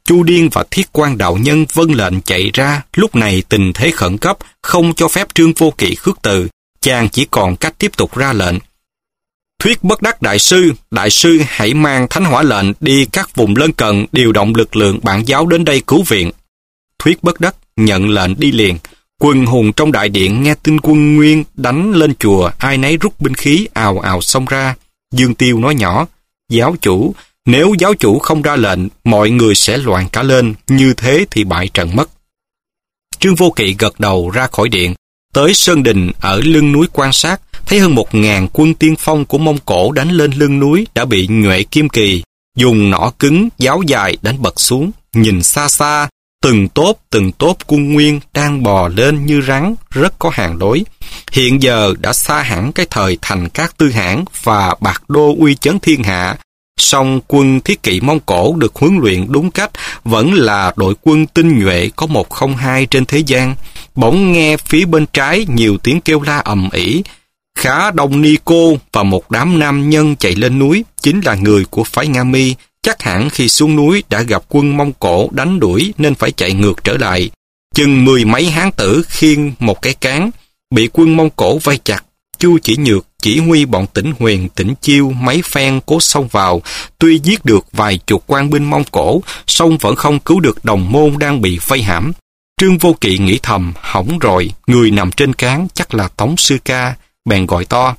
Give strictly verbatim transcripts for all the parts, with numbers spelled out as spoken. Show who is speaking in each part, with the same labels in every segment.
Speaker 1: Chu Điên và Thiết Quan đạo nhân vâng lệnh chạy ra. Lúc này tình thế khẩn cấp, không cho phép Trương Vô Kỵ khước từ. Chàng chỉ còn cách tiếp tục ra lệnh. Thuyết Bất Đắc đại sư, đại sư hãy mang thánh hỏa lệnh đi các vùng lân cận, điều động lực lượng bản giáo đến đây cứu viện. Thuyết Bất Đắc nhận lệnh đi liền. Quần hùng trong đại điện nghe tin quân Nguyên đánh lên chùa, ai nấy rút binh khí ào ào xông ra. Dương Tiêu nói nhỏ, giáo chủ, nếu giáo chủ không ra lệnh, mọi người sẽ loạn cả lên, như thế thì bại trận mất. Trương Vô Kỵ gật đầu ra khỏi điện, tới Sơn Đình ở lưng núi quan sát, thấy hơn một ngàn quân tiên phong của Mông Cổ đánh lên lưng núi đã bị Nhuệ Kim Kỳ dùng nỏ cứng, giáo dài đánh bật xuống. Nhìn xa xa, từng tốp từng tốp quân Nguyên đang bò lên như rắn, rất có hàng đối. Hiện giờ đã xa hẳn cái thời Thành Cát Tư Hãn và Bạc Đô uy chấn thiên hạ. Song quân Thiết Kỵ Mông Cổ được huấn luyện đúng cách, vẫn là đội quân tinh nhuệ có một không hai trên thế gian. Bỗng nghe phía bên trái nhiều tiếng kêu la ầm ĩ. Khá Đông Ni Cô và một đám nam nhân chạy lên núi, chính là người của phái Nga Mi. Chắc hẳn khi xuống núi đã gặp quân Mông Cổ đánh đuổi nên phải chạy ngược trở lại. Chừng mười mấy hán tử khiêng một cái cán, bị quân Mông Cổ vây chặt. Chu Chỉ Nhược chỉ huy bọn Tỉnh Huyền, Tỉnh Chiêu mấy phen cố xông vào, tuy giết được vài chục quan binh Mông Cổ, song vẫn không cứu được đồng môn đang bị vây hãm. Trương Vô Kỵ nghĩ thầm, hỏng rồi, người nằm trên cán chắc là Tống Sư Ca, bèn gọi to.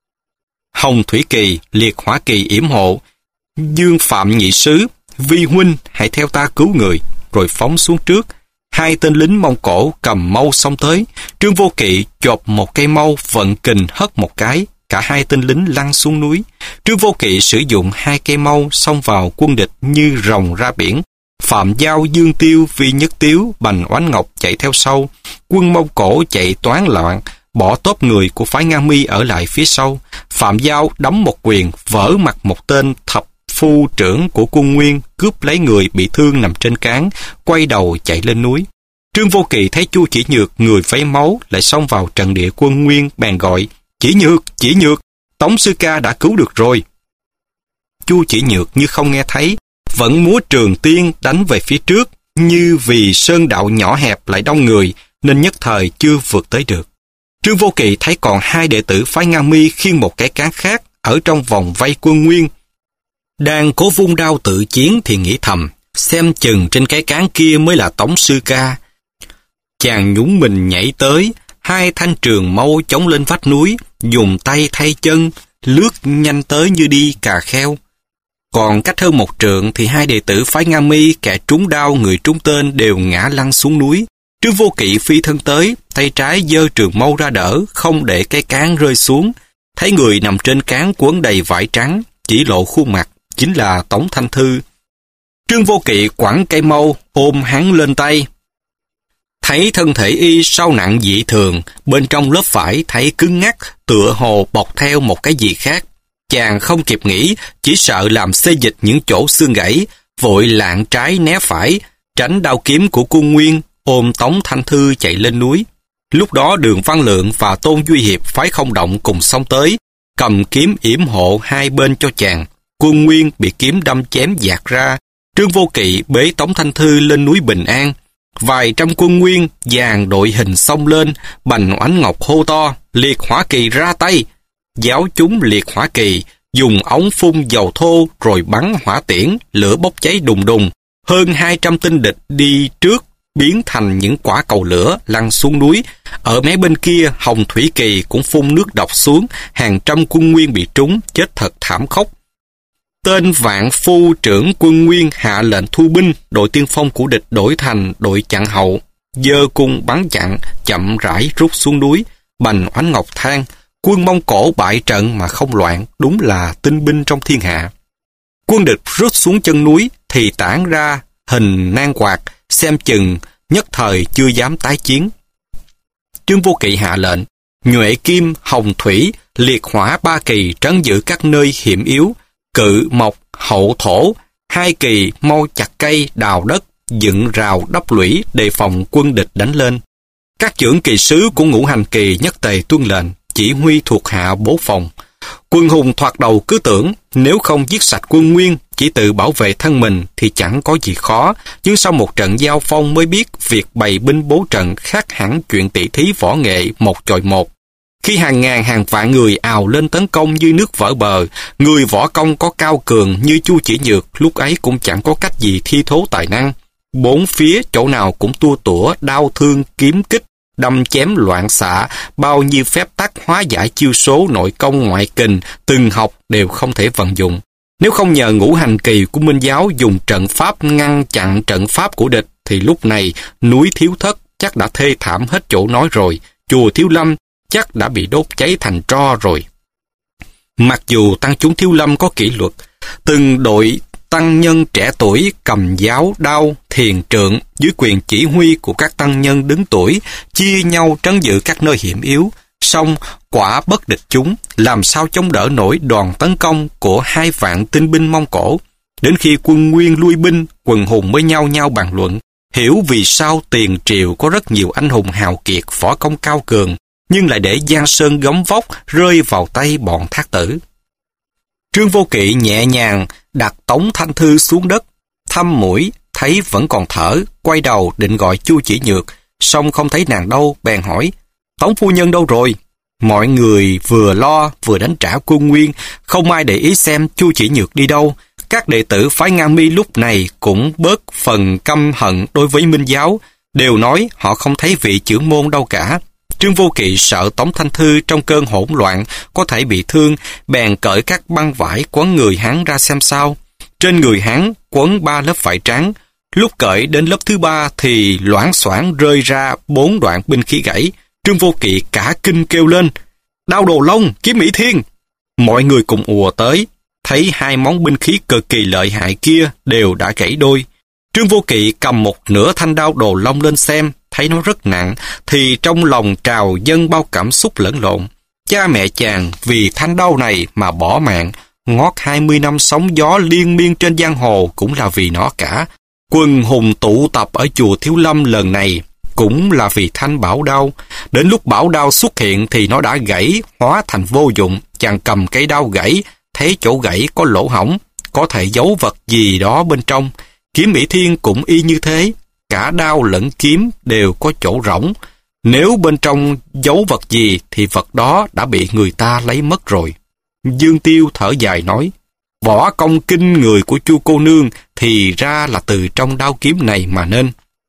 Speaker 1: Hồng Thủy Kỳ, Liệt Hỏa Kỳ yểm hộ, Dương Phạm Nhị Sứ, Vi huynh hãy theo ta cứu người, rồi phóng xuống trước. Hai tên lính Mông Cổ cầm mâu xông tới. Trương Vô Kỵ chộp một cây mâu, vận kình hất một cái, cả hai tên lính lăn xuống núi. Trương Vô Kỵ sử dụng hai cây mâu xông vào quân địch như rồng ra biển. Phạm Giao, Dương Tiêu, Vi Nhất Tiếu, Bành Oánh Ngọc chạy theo sau. Quân Mông Cổ chạy toán loạn, bỏ tốp người của phái Nga Mi ở lại phía sau. Phạm Giao đấm một quyền, vỡ mặt một tên thập phu trưởng của quân Nguyên, cướp lấy người bị thương nằm trên cán, quay đầu chạy lên núi. Trương Vô Kỵ thấy Chu Chỉ Nhược người vấy máu lại xông vào trận địa quân Nguyên, bèn gọi, Chỉ Nhược, Chỉ Nhược, Tống Sư Ca đã cứu được rồi. Chu Chỉ Nhược như không nghe thấy, vẫn múa trường tiên đánh về phía trước, như vì sơn đạo nhỏ hẹp lại đông người, nên nhất thời chưa vượt tới được. Trương Vô Kỵ thấy còn hai đệ tử phái Nga Mi khiêng một cái cán khác ở trong vòng vây quân Nguyên. Đang cố vung đao tự chiến thì nghĩ thầm, xem chừng trên cái cán kia mới là Tống Sư Ca. Chàng nhún mình nhảy tới, hai thanh trường mâu chống lên vách núi, dùng tay thay chân, lướt nhanh tới như đi cà kheo. Còn cách hơn một trượng thì hai đệ tử phái Nga Mi, kẻ trúng đao người trúng tên đều ngã lăn xuống núi. Trương Vô Kỵ phi thân tới, tay trái giơ trường mâu ra đỡ, không để cái cán rơi xuống. Thấy người nằm trên cán quấn đầy vải trắng, chỉ lộ khuôn mặt, chính là Tống Thanh Thư. Trương Vô Kỵ quẳng cây mâu, ôm hắn lên tay. Thấy thân thể y sau nặng dị thường, bên trong lớp vải thấy cứng ngắc, tựa hồ bọc theo một cái gì khác. Chàng không kịp nghĩ, chỉ sợ làm xê dịch những chỗ xương gãy, vội lạng trái né phải, tránh đao kiếm của quân Nguyên, ôm Tống Thanh Thư chạy lên núi. Lúc đó Đường Văn Lượng và Tôn Duy Hiệp phái Không Động cùng xông tới, cầm kiếm yểm hộ hai bên cho chàng. Quân Nguyên bị kiếm đâm chém dạt ra. Trương Vô Kỵ bế Tống Thanh Thư lên núi Bình An. Vài trăm quân Nguyên dàn đội hình xông lên, Bành Oánh Ngọc hô to, Liệt Hỏa Kỳ ra tay. Giáo chúng Liệt Hỏa Kỳ dùng ống phun dầu thô rồi bắn hỏa tiễn, lửa bốc cháy đùng đùng. Hơn hai trăm tinh địch đi trước biến thành những quả cầu lửa lăn xuống núi. Ở mé bên kia, Hồng Thủy Kỳ cũng phun nước độc xuống, hàng trăm quân Nguyên bị trúng, chết thật thảm khốc. Tên Vạn Phu trưởng quân Nguyên hạ lệnh thu binh, đội tiên phong của địch đổi thành đội chặn hậu, giơ cung bắn chặn, chậm rãi rút xuống núi. Bành Oánh Ngọc than, quân Mông Cổ bại trận mà không loạn, đúng là tinh binh trong thiên hạ. Quân địch rút xuống chân núi thì tản ra hình nan quạt, xem chừng nhất thời chưa dám tái chiến. Trương Vô Kỵ hạ lệnh, Nhuệ Kim, Hồng Thủy, Liệt Hỏa ba kỳ trấn giữ các nơi hiểm yếu, Cự, Mộc, Hậu, Thổ, hai kỳ mau chặt cây, đào đất, dựng rào đắp lũy đề phòng quân địch đánh lên. Các trưởng kỳ sứ của Ngũ Hành Kỳ nhất tề tuân lệnh, chỉ huy thuộc hạ bố phòng. Quân hùng thoạt đầu cứ tưởng nếu không giết sạch quân Nguyên, chỉ tự bảo vệ thân mình thì chẳng có gì khó, nhưng sau một trận giao phong mới biết việc bày binh bố trận khác hẳn chuyện tỷ thí võ nghệ một chọi một. Khi hàng ngàn hàng vạn người ào lên tấn công như nước vỡ bờ, người võ công có cao cường như Chu Chỉ Nhược lúc ấy cũng chẳng có cách gì thi thố tài năng. Bốn phía chỗ nào cũng tua tủa, đao thương, kiếm kích, đâm chém loạn xạ, bao nhiêu phép tắc hóa giải chiêu số nội công ngoại kình, từng học đều không thể vận dụng. Nếu không nhờ ngũ hành kỳ của Minh Giáo dùng trận pháp ngăn chặn trận pháp của địch, thì lúc này núi Thiếu Thất chắc đã thê thảm hết chỗ nói rồi, chùa Thiếu Lâm chắc đã bị đốt cháy thành tro rồi. Mặc dù tăng chúng Thiếu Lâm có kỷ luật, từng đội tăng nhân trẻ tuổi cầm giáo đao thiền trượng dưới quyền chỉ huy của các tăng nhân đứng tuổi, chia nhau trấn giữ các nơi hiểm yếu, song quả bất địch chúng, làm sao chống đỡ nổi đòn tấn công của hai vạn tinh binh Mông Cổ. Đến khi quân Nguyên lui binh, quần hùng mới nhau nhau bàn luận, hiểu vì sao tiền triều có rất nhiều anh hùng hào kiệt võ công cao cường, nhưng lại để Giang Sơn gấm vóc rơi vào tay bọn Thác Tử. Trương Vô Kỵ nhẹ nhàng đặt Tống Thanh Thư xuống đất, thăm mũi, thấy vẫn còn thở, quay đầu định gọi Chu Chỉ Nhược, song không thấy nàng đâu, bèn hỏi, Tống phu nhân đâu rồi? Mọi người vừa lo vừa đánh trả quân Nguyên, không ai để ý xem Chu Chỉ Nhược đi đâu. Các đệ tử phái Nga Mi lúc này cũng bớt phần căm hận đối với Minh Giáo, đều nói họ không thấy vị trưởng môn đâu cả. Trương Vô Kỵ sợ Tống Thanh Thư trong cơn hỗn loạn có thể bị thương, bèn cởi các băng vải quấn người hắn ra xem sao. Trên người hắn quấn ba lớp vải trắng, lúc cởi đến lớp thứ ba thì loảng xoảng rơi ra bốn đoạn binh khí gãy. Trương Vô Kỵ cả kinh kêu lên, Đao Đồ Long, Kiếm Mỹ Thiên. Mọi người cùng ùa tới, thấy hai món binh khí cực kỳ lợi hại kia đều đã gãy đôi. Trương Vô Kỵ cầm một nửa thanh đao Đồ Long lên xem, thấy nó rất nặng, thì trong lòng trào dâng bao cảm xúc lẫn lộn. Cha mẹ chàng vì thanh đao này mà bỏ mạng, ngót hai mươi năm sóng gió liên miên trên giang hồ cũng là vì nó cả. Quần hùng tụ tập ở chùa Thiếu Lâm lần này cũng là vì thanh bảo đao. Đến lúc bảo đao xuất hiện thì nó đã gãy, hóa thành vô dụng. Chàng cầm cây đao gãy, thấy chỗ gãy có lỗ hổng, có thể giấu vật gì đó bên trong. Kiếm Mỹ Thiên cũng y như thế, cả đao lẫn kiếm đều có chỗ rỗng. Nếu bên trong giấu vật gì thì vật đó đã bị người ta lấy mất rồi. Dương Tiêu thở dài nói, võ công kinh người của Chu cô nương thì ra là từ trong đao kiếm này mà nên.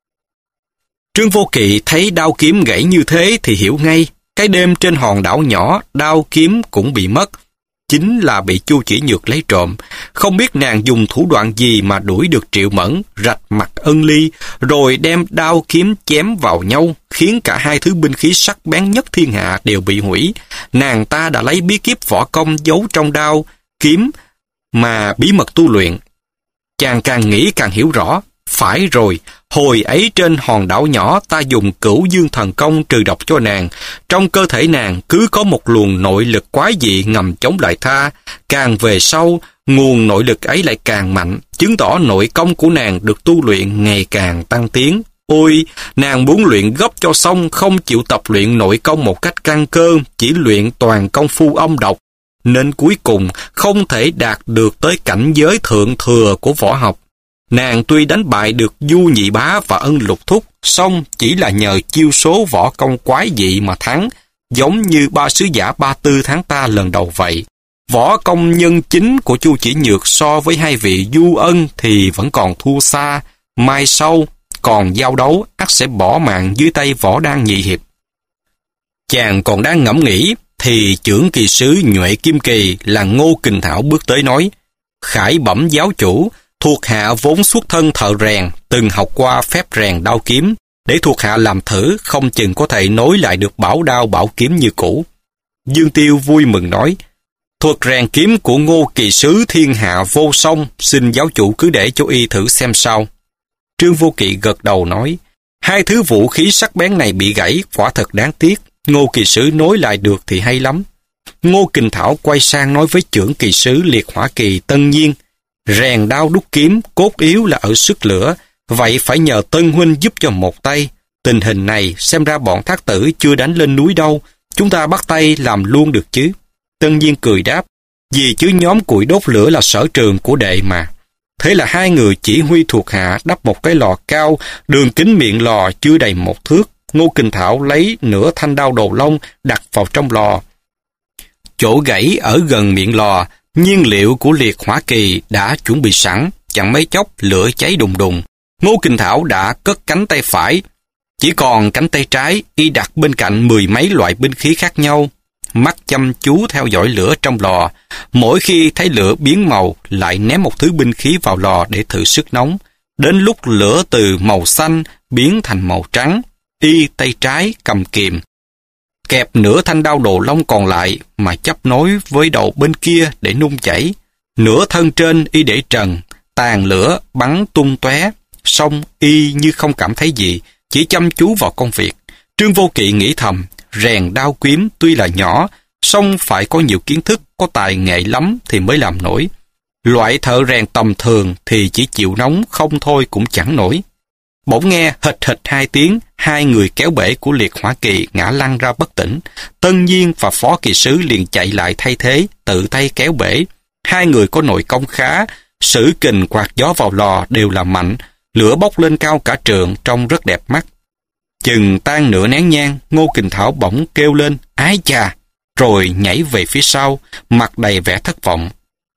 Speaker 1: Trương Vô Kỵ thấy đao kiếm gãy như thế thì hiểu ngay, cái đêm trên hòn đảo nhỏ đao kiếm cũng bị mất, chính là bị Chu Chỉ Nhược lấy trộm. Không biết nàng dùng thủ đoạn gì mà đuổi được Triệu Mẫn, rạch mặt Ân Ly, rồi đem đao kiếm chém vào nhau, khiến cả hai thứ binh khí sắc bén nhất thiên hạ đều bị hủy. Nàng ta đã lấy bí kíp võ công giấu trong đao kiếm mà bí mật tu luyện. Chàng càng nghĩ càng hiểu rõ, phải rồi, hồi ấy trên hòn đảo nhỏ ta dùng Cửu Dương thần công trừ độc cho nàng, trong cơ thể nàng cứ có một luồng nội lực quái dị ngầm chống lại ta, càng về sau, nguồn nội lực ấy lại càng mạnh, chứng tỏ nội công của nàng được tu luyện ngày càng tăng tiến. Ôi, nàng muốn luyện gấp cho xong, không chịu tập luyện nội công một cách căn cơ, chỉ luyện toàn công phu âm độc, nên cuối cùng không thể đạt được tới cảnh giới thượng thừa của võ học. Nàng tuy đánh bại được Du Nhị Bá và Ân Lục Thúc, song chỉ là nhờ chiêu số võ công quái dị mà thắng, giống như ba sứ giả Ba Tư tháng ta lần đầu vậy. Võ công nhân chính của Chu Chỉ Nhược so với hai vị Du Ân thì vẫn còn thua xa, mai sau còn giao đấu ắt sẽ bỏ mạng dưới tay Võ Đan nhị hiệp. Chàng còn đang ngẫm nghĩ thì trưởng kỳ sứ Nhuệ Kim Kỳ là Ngô Kình Thảo bước tới nói, khải bẩm giáo chủ, thuộc hạ vốn xuất thân thợ rèn, từng học qua phép rèn đao kiếm, để thuộc hạ làm thử, không chừng có thể nối lại được bảo đao bảo kiếm như cũ. Dương Tiêu vui mừng nói, thuật rèn kiếm của Ngô kỳ sứ thiên hạ vô song, xin giáo chủ cứ để cho y thử xem sao. Trương Vô Kỵ gật đầu nói, hai thứ vũ khí sắc bén này bị gãy, quả thật đáng tiếc, Ngô kỳ sứ nối lại được thì hay lắm. Ngô Kình Thảo quay sang nói với trưởng kỳ sứ Liệt Hỏa Kỳ Tân Nhiên, rèn đao đúc kiếm cốt yếu là ở sức lửa, vậy phải nhờ Tân huynh giúp cho một tay. Tình hình này xem ra bọn Thác Tử chưa đánh lên núi đâu, chúng ta bắt tay làm luôn được chứ. Tân Nhiên cười đáp, vì chứ nhóm củi đốt lửa là sở trường của đệ mà. Thế là hai người chỉ huy thuộc hạ đắp một cái lò cao, đường kính miệng lò chưa đầy một thước. Ngô Kình Thảo lấy nửa thanh đao đồ lông đặt vào trong lò. Chỗ gãy ở gần miệng lò, nhiên liệu của liệt hỏa kỳ đã chuẩn bị sẵn, chẳng mấy chốc lửa cháy đùng đùng. Ngô Kình Thảo đã cất cánh tay phải, chỉ còn cánh tay trái y đặt bên cạnh mười mấy loại binh khí khác nhau, mắt chăm chú theo dõi lửa trong lò. Mỗi khi thấy lửa biến màu, lại ném một thứ binh khí vào lò để thử sức nóng. Đến lúc lửa từ màu xanh biến thành màu trắng, y tay trái cầm kìm, kẹp nửa thanh đao đồ lông còn lại mà chấp nối với đầu bên kia để nung chảy. Nửa thân trên y để trần, tàn lửa bắn tung tóe, xong y như không cảm thấy gì, chỉ chăm chú vào công việc. Trương Vô Kỵ nghĩ thầm, rèn đao kiếm tuy là nhỏ, song phải có nhiều kiến thức, có tài nghệ lắm thì mới làm nổi. Loại thợ rèn tầm thường thì chỉ chịu nóng không thôi cũng chẳng nổi. Bỗng nghe hịch hịch hai tiếng, hai người kéo bể của liệt hỏa kỳ ngã lăn ra bất tỉnh. Tân Nhiên và phó kỳ sứ liền chạy lại thay thế, tự tay kéo bể. Hai người có nội công khá, sử kình quạt gió vào lò đều là mạnh, lửa bốc lên cao cả trượng, trông rất đẹp mắt. Chừng tan nửa nén nhang, Ngô Kình Thảo bỗng kêu lên, ái chà, rồi nhảy về phía sau, mặt đầy vẻ thất vọng.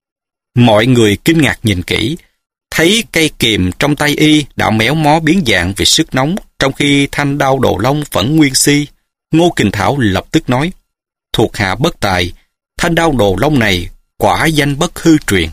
Speaker 1: Mọi người kinh ngạc nhìn kỹ, thấy cây kìm trong tay y đã méo mó biến dạng vì sức nóng, trong khi thanh đao đồ lông vẫn nguyên si. Ngô Kình Thảo lập tức nói, thuộc hạ bất tài, thanh đao đồ lông này quả danh bất hư truyền.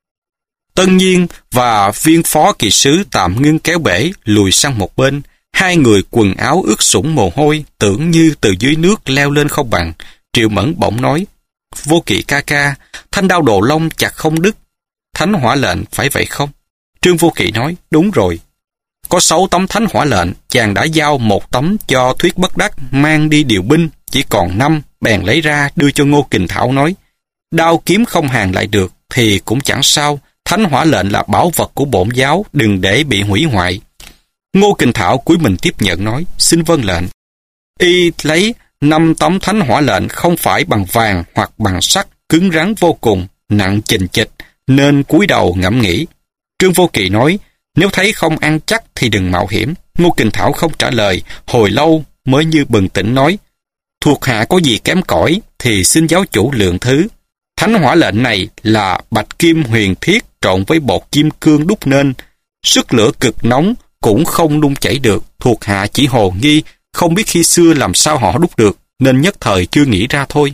Speaker 1: Tân Nhiên và viên phó kỳ sứ tạm ngưng kéo bể, lùi sang một bên. Hai người quần áo ướt sũng mồ hôi, tưởng như từ dưới nước leo lên không bằng. Triệu Mẫn bỗng nói, Vô Kỵ ca ca, thanh đao đồ lông chặt không đứt, thánh hỏa lệnh phải vậy không? Trương Vô Kỵ nói, đúng rồi. Có sáu tấm thánh hỏa lệnh, chàng đã giao một tấm cho Thuyết Bất Đắc mang đi điều binh, chỉ còn năm, bèn lấy ra đưa cho Ngô Kình Thảo nói, đao kiếm không hàng lại được thì cũng chẳng sao, thánh hỏa lệnh là bảo vật của bổn giáo, đừng để bị hủy hoại. Ngô Kình Thảo cúi mình tiếp nhận nói, xin vâng lệnh. Y lấy năm tấm thánh hỏa lệnh không phải bằng vàng hoặc bằng sắt, cứng rắn vô cùng, nặng chình chịch, nên cúi đầu ngẫm nghĩ. Trương Vô Kỵ nói, nếu thấy không ăn chắc thì đừng mạo hiểm. Ngô Kình Thảo không trả lời, hồi lâu mới như bừng tỉnh nói, thuộc hạ có gì kém cỏi thì xin giáo chủ lượng thứ. Thánh hỏa lệnh này là bạch kim huyền thiết trộn với bột kim cương đúc nên, sức lửa cực nóng cũng không nung chảy được, thuộc hạ chỉ hồ nghi, không biết khi xưa làm sao họ đúc được, nên nhất thời chưa nghĩ ra thôi.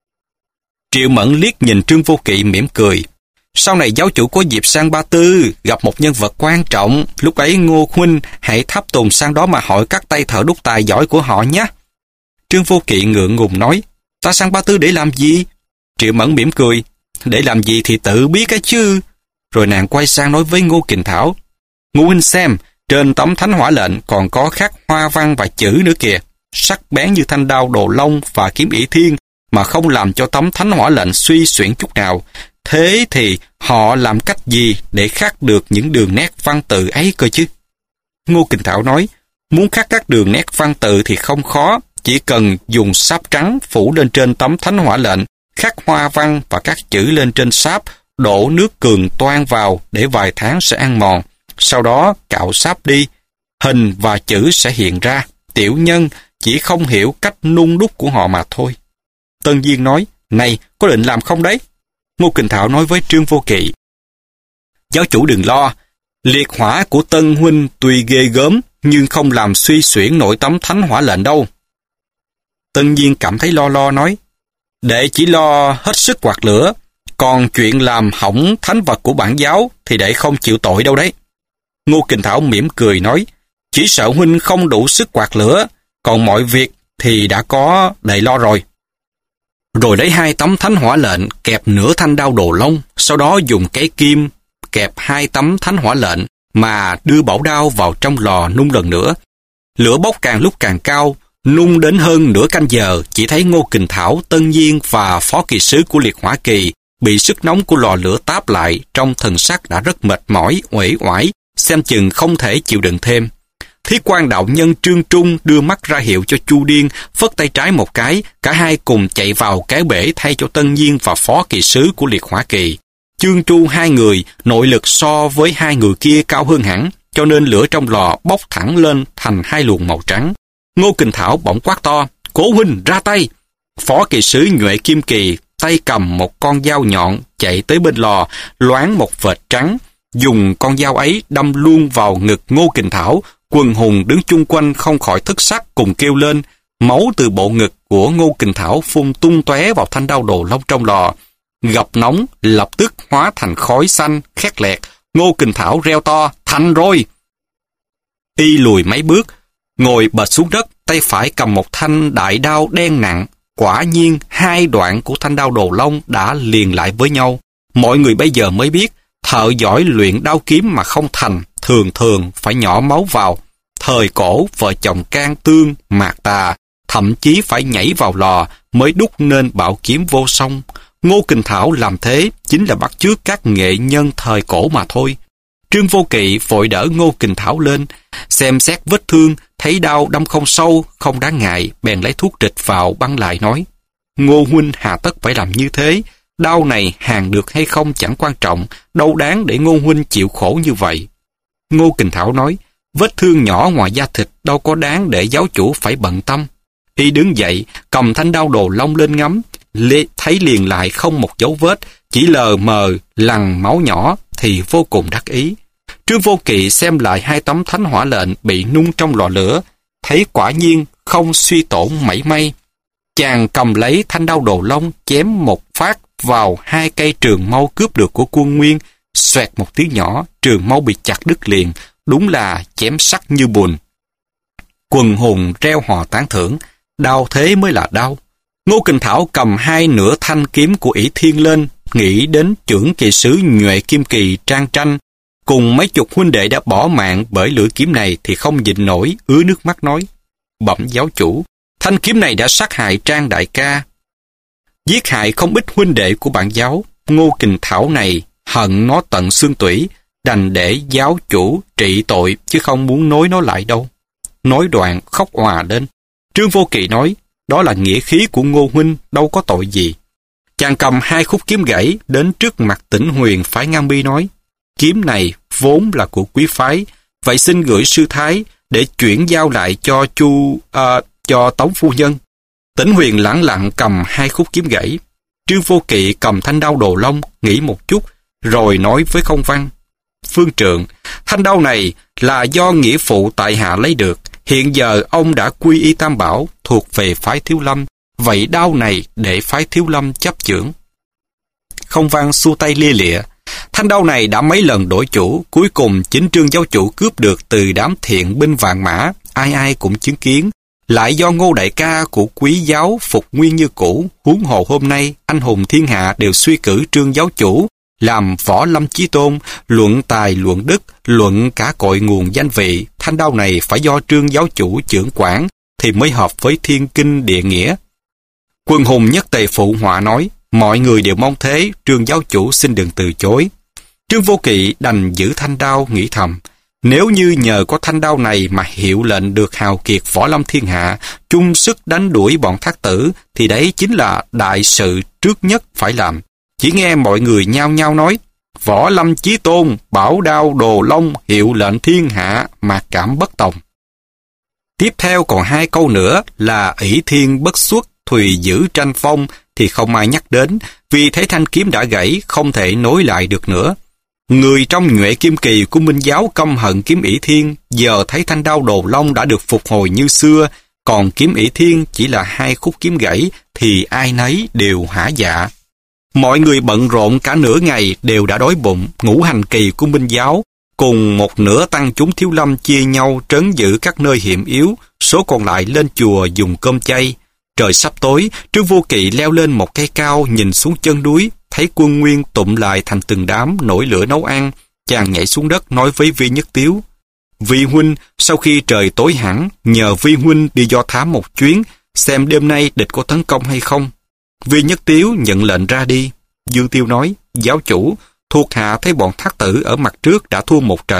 Speaker 1: Triệu Mẫn liếc nhìn Trương Vô Kỵ mỉm cười. Sau này giáo chủ có dịp sang Ba Tư, gặp một nhân vật quan trọng, lúc ấy Ngô huynh hãy tháp tùng sang đó mà hỏi các tay thợ đúc tài giỏi của họ nhé. Trương Vô Kỵ ngượng ngùng nói, ta sang Ba Tư để làm gì? Triệu Mẫn mỉm cười, để làm gì thì tự biết cái chứ. Rồi nàng quay sang nói với Ngô Kình Thảo, Ngô huynh xem, trên tấm thánh hỏa lệnh còn có khắc hoa văn và chữ nữa kìa, sắc bén như thanh đao đồ lông và kiếm ỷ thiên, mà không làm cho tấm thánh hỏa lệnh suy xuyển chút nào. Thế thì họ làm cách gì để khắc được những đường nét văn tự ấy cơ chứ? Ngô Kình Thảo nói, muốn khắc các đường nét văn tự thì không khó, chỉ cần dùng sáp trắng phủ lên trên tấm thánh hỏa lệnh, khắc hoa văn và các chữ lên trên sáp, đổ nước cường toan vào để vài tháng sẽ ăn mòn. Sau đó cạo sáp đi, hình và chữ sẽ hiện ra. Tiểu nhân chỉ không hiểu cách nung đúc của họ mà thôi. Tân Nhiên nói, này, có định làm không đấy? Ngô Kình Thảo nói với Trương Vô Kỵ, giáo chủ đừng lo, liệt hỏa của Tân huynh tuy ghê gớm, nhưng không làm suy xuyển nổi tấm thánh hỏa lệnh đâu. Tân Nhiên cảm thấy lo lo nói, đệ chỉ lo hết sức quạt lửa, còn chuyện làm hỏng thánh vật của bản giáo thì đệ không chịu tội đâu đấy. Ngô Kình Thảo mỉm cười nói, chỉ sợ huynh không đủ sức quạt lửa, còn mọi việc thì đã có đệ lo rồi. Rồi lấy hai tấm thánh hỏa lệnh kẹp nửa thanh đao đồ lông, sau đó dùng cái kim kẹp hai tấm thánh hỏa lệnh mà đưa bảo đao vào trong lò nung lần nữa. Lửa bốc càng lúc càng cao, nung đến hơn nửa canh giờ, chỉ thấy Ngô Kình Thảo, Tân Nhiên và phó kỳ sứ của liệt hỏa kỳ bị sức nóng của lò lửa táp lại, trong thần sắc đã rất mệt mỏi, uể oải, xem chừng không thể chịu đựng thêm. Thiết quan đạo nhân Trương Trung đưa mắt ra hiệu cho Chu Điên, phất tay trái một cái, cả hai cùng chạy vào cái bể thay cho Tân Nhiên và phó kỳ sứ của Liệt Hỏa Kỳ. Chương Chu hai người, nội lực so với hai người kia cao hơn hẳn, cho nên lửa trong lò bốc thẳng lên thành hai luồng màu trắng. Ngô Kình Thảo bỗng quát to, Cố huynh ra tay. Phó kỳ sứ Nhuệ Kim Kỳ tay cầm một con dao nhọn chạy tới bên lò, loáng một vệt trắng, dùng con dao ấy đâm luôn vào ngực Ngô Kình Thảo. Quần hùng đứng chung quanh không khỏi thất sắc cùng kêu lên. Máu từ bộ ngực của Ngô Kình Thảo phun tung tóe vào thanh đao đồ long trong lò. Gặp nóng lập tức hóa thành khói xanh khét lẹt. Ngô Kình Thảo reo to, thành rồi. Y lùi mấy bước, ngồi bệt xuống đất, tay phải cầm một thanh đại đao đen nặng. Quả nhiên hai đoạn của thanh đao đồ long đã liền lại với nhau. Mọi người bây giờ mới biết, thợ giỏi luyện đao kiếm mà không thành, thường thường phải nhỏ máu vào. Thời cổ, vợ chồng Can Tương, Mạc Tà, thậm chí phải nhảy vào lò mới đúc nên bảo kiếm vô song. Ngô Kình Thảo làm thế chính là bắt chước các nghệ nhân thời cổ mà thôi. Trương Vô Kỵ vội đỡ Ngô Kình Thảo lên, xem xét vết thương, thấy đau đâm không sâu, không đáng ngại, bèn lấy thuốc trịch vào băng lại nói, Ngô huynh hà tất phải làm như thế, đau này hàn được hay không chẳng quan trọng, đâu đáng để Ngô huynh chịu khổ như vậy. Ngô Kình Thảo nói, vết thương nhỏ ngoài da thịt đâu có đáng để giáo chủ phải bận tâm. Y đứng dậy, cầm thanh đao đồ long lên ngắm, lê, thấy liền lại không một dấu vết, chỉ lờ mờ lằn máu nhỏ thì vô cùng đắc ý. Trương Vô Kỵ xem lại hai tấm thánh hỏa lệnh bị nung trong lò lửa, thấy quả nhiên không suy tổn mảy may. Chàng cầm lấy thanh đao đồ long chém một phát vào hai cây trường mâu cướp được của Quân Nguyên, xoẹt một tiếng nhỏ, trường mâu bị chặt đứt liền, đúng là chém sắc như bùn. Quần hùng reo hò tán thưởng, đao thế mới là đao. Ngô Kình Thảo cầm hai nửa thanh kiếm của ỷ thiên lên, nghĩ đến trưởng kỳ sứ Nhuệ Kim Kỳ Trang Tranh, cùng mấy chục huynh đệ đã bỏ mạng bởi lưỡi kiếm này thì không nhịn nổi, ứa nước mắt nói, bẩm giáo chủ, thanh kiếm này đã sát hại Trang đại ca, giết hại không ít huynh đệ của bản giáo. Ngô Kình Thảo này hận nó tận xương tủy, đành để giáo chủ trị tội chứ không muốn nối nó lại đâu. Nói đoạn khóc òa lên. Trương Vô Kỵ nói, đó là nghĩa khí của Ngô huynh, đâu có tội gì. Chàng cầm hai khúc kiếm gãy đến trước mặt Tĩnh Huyền phái Nga Mi nói, kiếm này vốn là của quý phái, vậy xin gửi sư thái để chuyển giao lại cho chu à, cho Tống phu nhân. Tĩnh Huyền lẳng lặng cầm hai khúc kiếm gãy. Trương Vô Kỵ cầm thanh đao đồ long, nghĩ một chút, rồi nói với Không Văn, Phương trượng, thanh đao này là do nghĩa phụ tại hạ lấy được, hiện giờ ông đã quy y Tam Bảo, thuộc về phái Thiếu Lâm, vậy đao này để phái Thiếu Lâm chấp chưởng. Không Văn xua tay lia lịa, thanh đao này đã mấy lần đổi chủ, cuối cùng chính Trương giáo chủ cướp được từ đám thiện binh vàng mã, ai ai cũng chứng kiến, lại do Ngô đại ca của quý giáo phục nguyên như cũ, huống hồ hôm nay anh hùng thiên hạ đều suy cử Trương giáo chủ làm võ lâm chí tôn, luận tài luận đức, luận cả cội nguồn danh vị, thanh đao này phải do Trương giáo chủ trưởng quản thì mới hợp với thiên kinh địa nghĩa. Quân hùng nhất tề phụ họa nói, mọi người đều mong thế, Trương giáo chủ xin đừng từ chối. Trương Vô Kỵ đành giữ thanh đao, nghĩ thầm, nếu như nhờ có thanh đao này mà hiệu lệnh được hào kiệt võ lâm thiên hạ, chung sức đánh đuổi bọn thác tử, thì đấy chính là đại sự trước nhất phải làm. Chỉ nghe mọi người nhao nhao nói, võ lâm chí tôn, bảo đao đồ long, hiệu lệnh thiên hạ, mặc cảm bất tòng. Tiếp theo còn hai câu nữa là ỷ thiên bất xuất, thùy giữ tranh phong, thì không ai nhắc đến, vì thấy thanh kiếm đã gãy, không thể nối lại được nữa. Người trong Nhuệ Kim Kỳ của Minh giáo căm hận kiếm ỷ thiên, giờ thấy thanh đao đồ long đã được phục hồi như xưa, còn kiếm ỷ thiên chỉ là hai khúc kiếm gãy, thì ai nấy đều hả dạ. Mọi người bận rộn cả nửa ngày đều đã đói bụng, ngũ hành kỳ của Minh giáo, cùng một nửa tăng chúng Thiếu Lâm chia nhau trấn giữ các nơi hiểm yếu, số còn lại lên chùa dùng cơm chay. Trời sắp tối, Trương Vô Kỵ leo lên một cây cao nhìn xuống chân núi, thấy Quân Nguyên tụm lại thành từng đám nổi lửa nấu ăn, chàng nhảy xuống đất nói với Vi Nhất Tiếu, Vi huynh, sau khi trời tối hẳn, nhờ Vi huynh đi do thám một chuyến, xem đêm nay địch có tấn công hay không. Vi Nhất Tiếu nhận lệnh ra đi. Dương Tiêu nói, giáo chủ, thuộc hạ thấy bọn thác tử ở mặt trước đã thua một trận,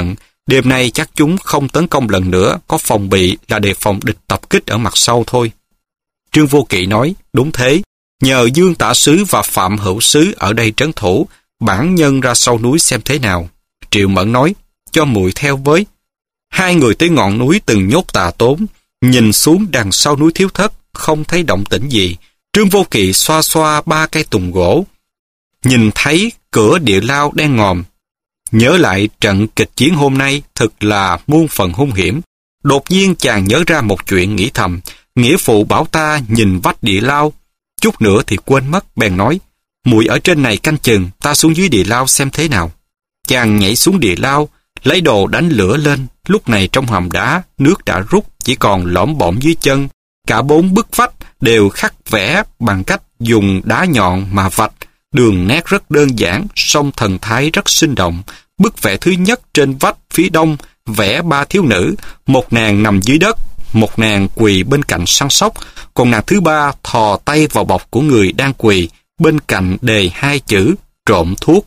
Speaker 1: Đêm nay chắc chúng không tấn công lần nữa, có phòng bị là đề phòng địch tập kích ở mặt sau thôi. Trương Vô Kỵ nói, đúng thế, nhờ Dương Tả Sứ và Phạm Hữu Sứ ở đây trấn thủ, bản nhân ra sau núi xem thế nào. Triệu Mẫn nói, cho muội theo với. Hai người tới ngọn núi từng nhốt Tà Tốn, nhìn xuống đằng sau núi Thiếu Thất, không thấy động tĩnh gì. Trương Vô Kỵ xoa xoa ba cây tùng gỗ, nhìn thấy cửa địa lao đen ngòm. Nhớ lại trận kịch chiến hôm nay thật là muôn phần hung hiểm. Đột nhiên chàng nhớ ra một chuyện, nghĩ thầm, nghĩa phụ bảo ta nhìn vách địa lao, chút nữa thì quên mất, bèn nói, muội ở trên này canh chừng, ta xuống dưới địa lao xem thế nào. Chàng nhảy xuống địa lao, lấy đồ đánh lửa lên. Lúc này trong hầm đá, nước đã rút, chỉ còn lõm bõm dưới chân. Cả bốn bức vách đều khắc vẽ bằng cách dùng đá nhọn mà vạch. Đường nét rất đơn giản, song thần thái rất sinh động. Bức vẽ thứ nhất trên vách phía đông vẽ ba thiếu nữ, một nàng nằm dưới đất, một nàng quỳ bên cạnh săn sóc, còn nàng thứ ba thò tay vào bọc của người đang quỳ, bên cạnh đề hai chữ trộm thuốc.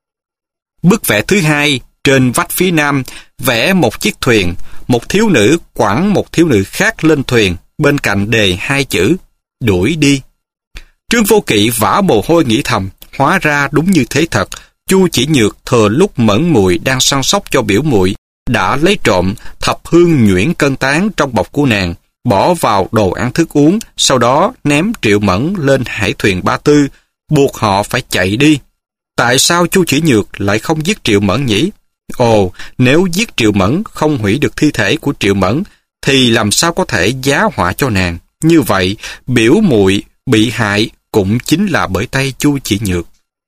Speaker 1: Bức vẽ thứ hai trên vách phía nam vẽ một chiếc thuyền, một thiếu nữ quẳng một thiếu nữ khác lên thuyền, bên cạnh đề hai chữ đuổi đi. Trương Vô Kỵ vã mồ hôi nghĩ thầm, hóa ra đúng như thế thật. Chu Chỉ Nhược thừa lúc Mẫn muội đang săn sóc cho biểu muội đã lấy trộm thập hương nhuyễn cân tán trong bọc của nàng, bỏ vào đồ ăn thức uống, sau đó ném Triệu Mẫn lên hải thuyền Ba Tư, buộc họ phải chạy đi. Tại sao Chu Chỉ Nhược lại không giết Triệu Mẫn nhỉ? Ồ, nếu giết Triệu Mẫn không hủy được thi thể của Triệu Mẫn, thì làm sao có thể giá họa cho nàng? Như vậy, biểu muội bị hại cũng chính là bởi tay Chu Chỉ Nhược.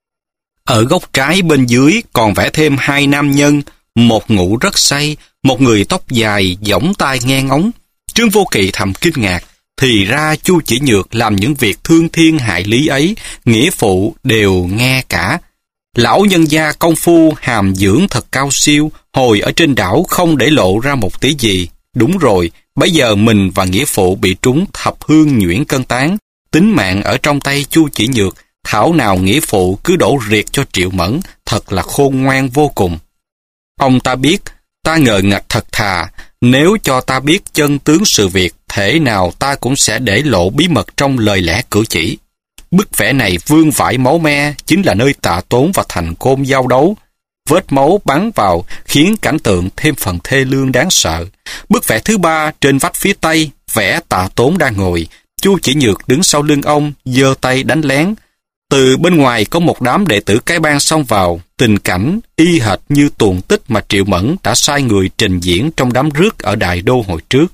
Speaker 1: Ở góc trái bên dưới còn vẽ thêm hai nam nhân, một ngủ rất say, một người tóc dài, dõng tai nghe ngóng. Trương Vô Kỵ thầm kinh ngạc, thì ra Chu Chỉ Nhược làm những việc thương thiên hại lý ấy, nghĩa phụ đều nghe cả. Lão nhân gia công phu hàm dưỡng thật cao siêu, hồi ở trên đảo không để lộ ra một tí gì. Đúng rồi, bây giờ mình và nghĩa phụ bị trúng thập hương nhuyễn cân tán, tính mạng ở trong tay Chu Chỉ Nhược, thảo nào nghĩa phụ cứ đổ riệt cho Triệu Mẫn, thật là khôn ngoan vô cùng. Ông ta biết, ta ngờ ngạch thật thà, nếu cho ta biết chân tướng sự việc, thể nào ta cũng sẽ để lộ bí mật trong lời lẽ cử chỉ. Bức vẽ này vương vãi máu me, chính là nơi Tạ Tốn và Thành Côn giao đấu. Vết máu bắn vào khiến cảnh tượng thêm phần thê lương đáng sợ. Bức vẽ thứ ba trên vách phía tây vẽ Tạ Tốn đang ngồi, Chu Chỉ Nhược đứng sau lưng ông, giơ tay đánh lén. Từ bên ngoài có một đám đệ tử cái bang xông vào, tình cảnh y hệt như tuồng tích mà Triệu Mẫn đã sai người trình diễn trong đám rước ở Đại Đô hồi trước.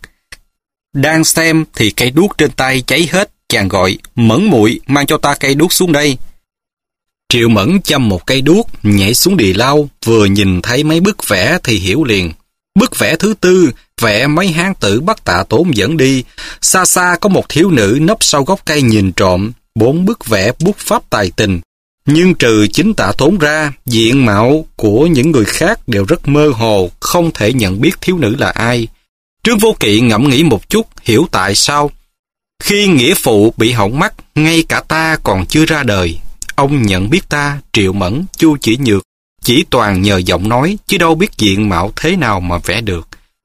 Speaker 1: Đang xem thì cây đuốc trên tay cháy hết, chàng gọi, Mẫn muội mang cho ta cây đuốc xuống đây. Triệu Mẫn châm một cây đuốc, nhảy xuống địa lao, vừa nhìn thấy mấy bức vẽ thì hiểu liền. Bức vẽ thứ tư, vẽ mấy hán tử bắt Tạ Tốn dẫn đi. Xa xa có một thiếu nữ nấp sau gốc cây nhìn trộm. Bốn bức vẽ bút pháp tài tình. Nhưng trừ chính Tạ Tốn ra, diện mạo của những người khác đều rất mơ hồ, không thể nhận biết thiếu nữ là ai. Trương Vô Kỵ ngẫm nghĩ một chút, hiểu tại sao. Khi nghĩa phụ bị hỏng mắt, ngay cả ta còn chưa ra đời. Ông nhận biết ta, Triệu Mẫn, Chu Chỉ Nhược, chỉ toàn nhờ giọng nói, chứ đâu biết diện mạo thế nào mà vẽ được.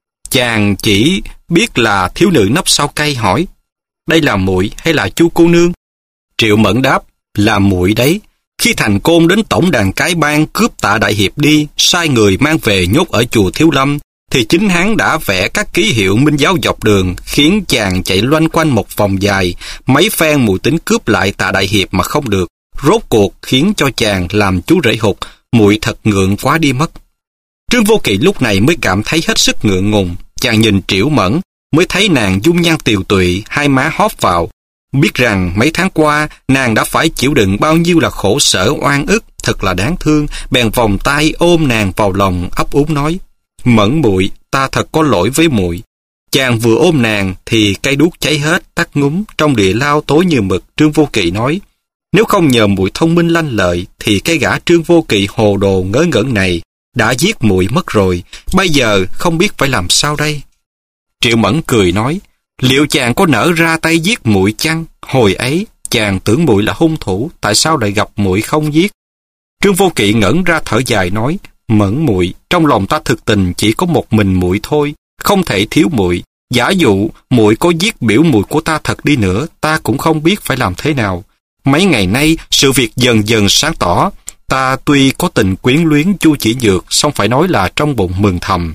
Speaker 1: Chàng chỉ biết là thiếu nữ nấp sau cây, hỏi, đây là muội hay là Chu cô nương? Triệu Mẫn đáp, là muội đấy. Khi Thành Côn đến tổng đàn cái bang cướp Tạ Đại Hiệp đi, sai người mang về nhốt ở chùa Thiếu Lâm, thì chính hắn đã vẽ các ký hiệu minh giáo dọc đường, khiến chàng chạy loanh quanh một vòng dài, mấy phen muội tính cướp lại Tạ Đại Hiệp mà không được. Rốt cuộc khiến cho chàng làm chú rể hụt, muội thật ngượng quá đi mất. Trương Vô Kỵ lúc này mới cảm thấy hết sức ngượng ngùng. Chàng nhìn Triệu Mẫn, mới thấy nàng dung nhan tiều tụy, hai má hóp vào. Biết rằng mấy tháng qua, nàng đã phải chịu đựng bao nhiêu là khổ sở oan ức, thật là đáng thương, bèn vòng tay ôm nàng vào lòng, ấp úng nói, Mẫn muội, ta thật có lỗi với muội. Chàng vừa ôm nàng thì cây đuốc cháy hết, tắt ngúm, trong địa lao tối như mực. Trương Vô Kỵ nói, nếu không nhờ muội thông minh lanh lợi, thì cái gã Trương Vô Kỵ hồ đồ ngớ ngẩn này đã giết muội mất rồi, bây giờ không biết phải làm sao đây. Triệu Mẫn cười nói, liệu chàng có nỡ ra tay giết muội chăng? Hồi ấy chàng tưởng muội là hung thủ, tại sao lại gặp muội không giết? Trương Vô Kỵ ngẩn ra thở dài nói, Mẫn muội, trong lòng ta thực tình chỉ có một mình muội thôi, không thể thiếu muội. Giả dụ muội có giết biểu muội của ta thật đi nữa, ta cũng không biết phải làm thế nào. Mấy ngày nay, sự việc dần dần sáng tỏ. Ta tuy có tình quyến luyến Chu Chỉ Nhược, song phải nói là trong bụng mừng thầm.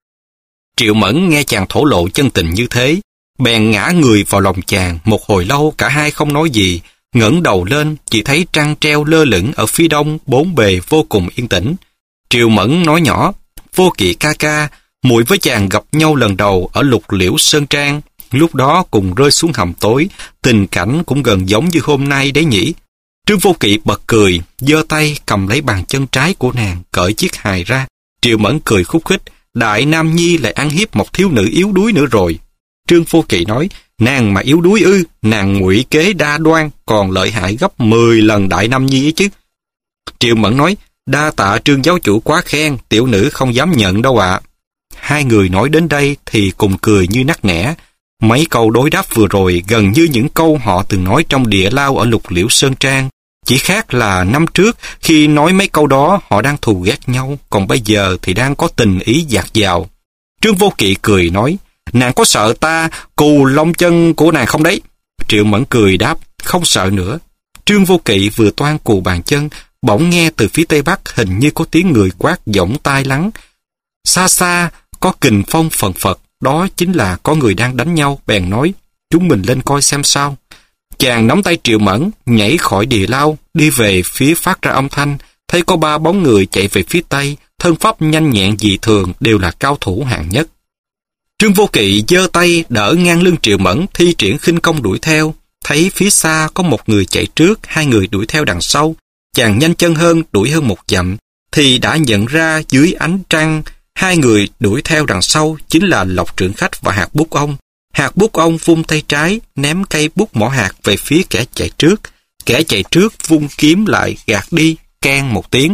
Speaker 1: Triệu Mẫn nghe chàng thổ lộ chân tình như thế, bèn ngã người vào lòng chàng. Một hồi lâu cả hai không nói gì, ngẩng đầu lên chỉ thấy trăng treo lơ lửng ở phía đông, bốn bề vô cùng yên tĩnh. Triệu Mẫn nói nhỏ, Vô Kỵ ca ca, muội với chàng gặp nhau lần đầu ở Lục Liễu Sơn Trang, lúc đó cùng rơi xuống hầm tối, tình cảnh cũng gần giống như hôm nay đấy nhỉ. Trương Vô Kỵ bật cười, giơ tay cầm lấy bàn chân trái của nàng, cởi chiếc hài ra. Triệu Mẫn cười khúc khích, đại nam nhi lại ăn hiếp một thiếu nữ yếu đuối nữa rồi. Trương Vô Kỵ nói, nàng mà yếu đuối ư, nàng ngụy kế đa đoan, còn lợi hại gấp mười lần đại nam nhi ấy chứ. Triệu Mẫn nói, đa tạ Trương giáo chủ quá khen, tiểu nữ không dám nhận đâu ạ. Hai người nói đến đây thì cùng cười như nắc nẻ. Mấy câu đối đáp vừa rồi gần như những câu họ từng nói trong địa lao ở Lục Liễu Sơn Trang. Chỉ khác là năm trước khi nói mấy câu đó họ đang thù ghét nhau, còn bây giờ thì đang có tình ý dạt dào. Trương Vô Kỵ cười nói, nàng có sợ ta cù lông chân của nàng không đấy? Triệu Mẫn cười đáp, không sợ nữa. Trương Vô Kỵ vừa toan cù bàn chân, bỗng nghe từ phía tây bắc hình như có tiếng người quát giọng tai lắng. Xa xa có kình phong phần phật, đó chính là có người đang đánh nhau. Bèn nói, chúng mình lên coi xem sao. Chàng nắm tay Triệu Mẫn, nhảy khỏi địa lao, đi về phía phát ra âm thanh, thấy có ba bóng người chạy về phía tây, thân pháp nhanh nhẹn dị thường, đều là cao thủ hạng nhất. Trương Vô Kỵ giơ tay đỡ ngang lưng Triệu Mẫn, thi triển khinh công đuổi theo, thấy phía xa có một người chạy trước, hai người đuổi theo đằng sau. Chàng nhanh chân hơn, đuổi hơn một dặm, thì đã nhận ra dưới ánh trăng, hai người đuổi theo đằng sau chính là Lộc Trưởng Khách và Hạt Bút Ông. Hạt Bút Ông vung tay trái, ném cây bút mỏ hạt về phía kẻ chạy trước. Kẻ chạy trước vung kiếm lại gạt đi, keng một tiếng.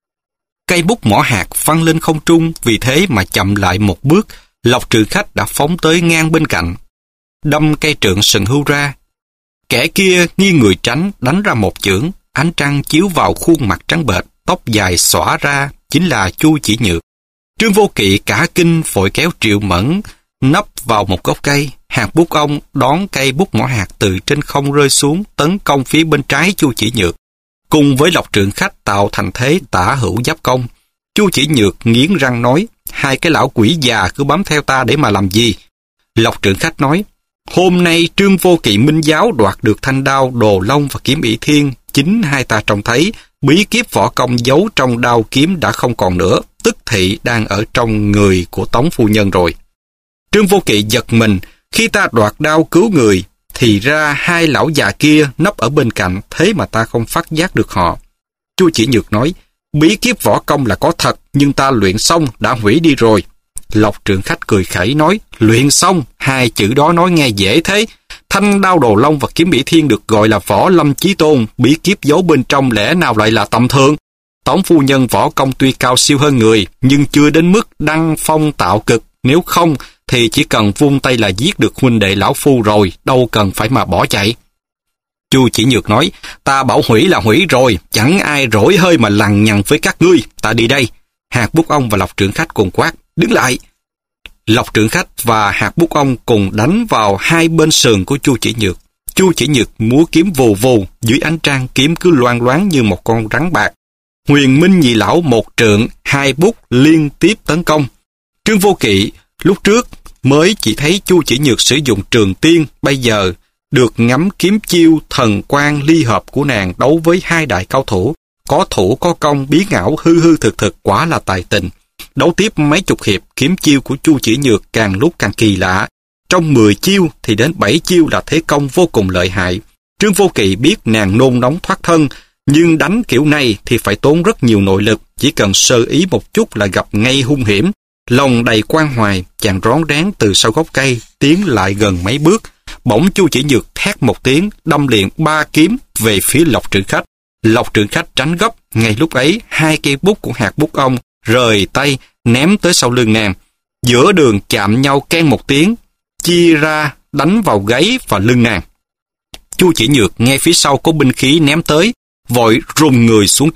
Speaker 1: Cây bút mỏ hạt văng lên không trung, vì thế mà chậm lại một bước. Lộc Trưởng Khách đã phóng tới ngang bên cạnh, đâm cây trượng sừng hưu ra. Kẻ kia nghiêng người tránh, đánh ra một chưởng. Ánh trăng chiếu vào khuôn mặt trắng bệch, tóc dài xõa ra, chính là Chu Chỉ Nhược. Trương Vô Kỵ cả kinh vội kéo Triệu Mẫn nấp vào một gốc cây. Hạt Bút Ông đón cây bút mỏ hạt từ trên không rơi xuống, tấn công phía bên trái Chu Chỉ Nhược, cùng với Lộc Trưởng Khách tạo thành thế tả hữu giáp công. Chu Chỉ Nhược nghiến răng nói, hai cái lão quỷ già cứ bám theo ta để mà làm gì? Lộc Trưởng Khách nói, hôm nay Trương Vô Kỵ Minh Giáo đoạt được thanh đao Đồ Long và kiếm ỷ thiên, chính hai ta trông thấy bí kíp võ công giấu trong đao kiếm đã không còn nữa, tức thị đang ở trong người của Tống phu nhân rồi. Trương Vô Kỵ giật mình, khi ta đoạt đao cứu người, thì ra hai lão già kia nấp ở bên cạnh, thế mà ta không phát giác được họ. Chu Chỉ Nhược nói, bí kíp võ công là có thật, nhưng ta luyện xong đã hủy đi rồi. Lộc Trưởng Khách cười khẩy nói, luyện xong, hai chữ đó nói nghe dễ thế. Thanh đao Đồ Long và kiếm ỷ thiên được gọi là võ lâm chí tôn, bí kíp giấu bên trong lẽ nào lại là tầm thường? Tống phu nhân võ công tuy cao siêu hơn người, nhưng chưa đến mức đăng phong tạo cực, nếu không thì chỉ cần vung tay là giết được huynh đệ lão phu rồi, đâu cần phải mà bỏ chạy. Chu Chỉ Nhược nói, ta bảo hủy là hủy rồi, chẳng ai rỗi hơi mà lằng nhằng với các ngươi, ta đi đây. Hạt Bút Ông và Lộc Trưởng Khách cùng quát, đứng lại. Lộc Trưởng Khách và Hạt Bút Ông cùng đánh vào hai bên sườn của Chu Chỉ Nhược. Chu Chỉ Nhược múa kiếm vù vù, dưới ánh trăng kiếm cứ loang loáng như một con rắn bạc. Huyền Minh Nhị Lão một trượng, hai bút liên tiếp tấn công. Trương Vô Kỵ lúc trước mới chỉ thấy Chu Chỉ Nhược sử dụng trường tiên, bây giờ được ngắm kiếm chiêu thần quang ly hợp của nàng đấu với hai đại cao thủ, có thủ có công, bí ngảo hư hư thực thực, quả là tài tình. Đấu tiếp mấy chục hiệp, kiếm chiêu của Chu Chỉ Nhược càng lúc càng kỳ lạ. Trong mười chiêu thì đến bảy chiêu là thế công vô cùng lợi hại. Trương Vô Kỵ biết nàng nôn nóng thoát thân, nhưng đánh kiểu này thì phải tốn rất nhiều nội lực, chỉ cần sơ ý một chút là gặp ngay hung hiểm. Lòng đầy quan hoài, chàng rón rén từ sau gốc cây tiến lại gần mấy bước. Bỗng Chu Chỉ Nhược thét một tiếng, đâm liền ba kiếm về phía Lộc Trưởng Khách. Lộc Trưởng Khách tránh gấp, ngay lúc ấy hai cây bút của Hạt Bút Ông rời tay ném tới sau lưng nàng. Giữa đường chạm nhau keng một tiếng, chia ra đánh vào gáy và lưng nàng. Chu Chỉ Nhược nghe phía sau có binh khí ném tới, vội rùng người xuống tránh,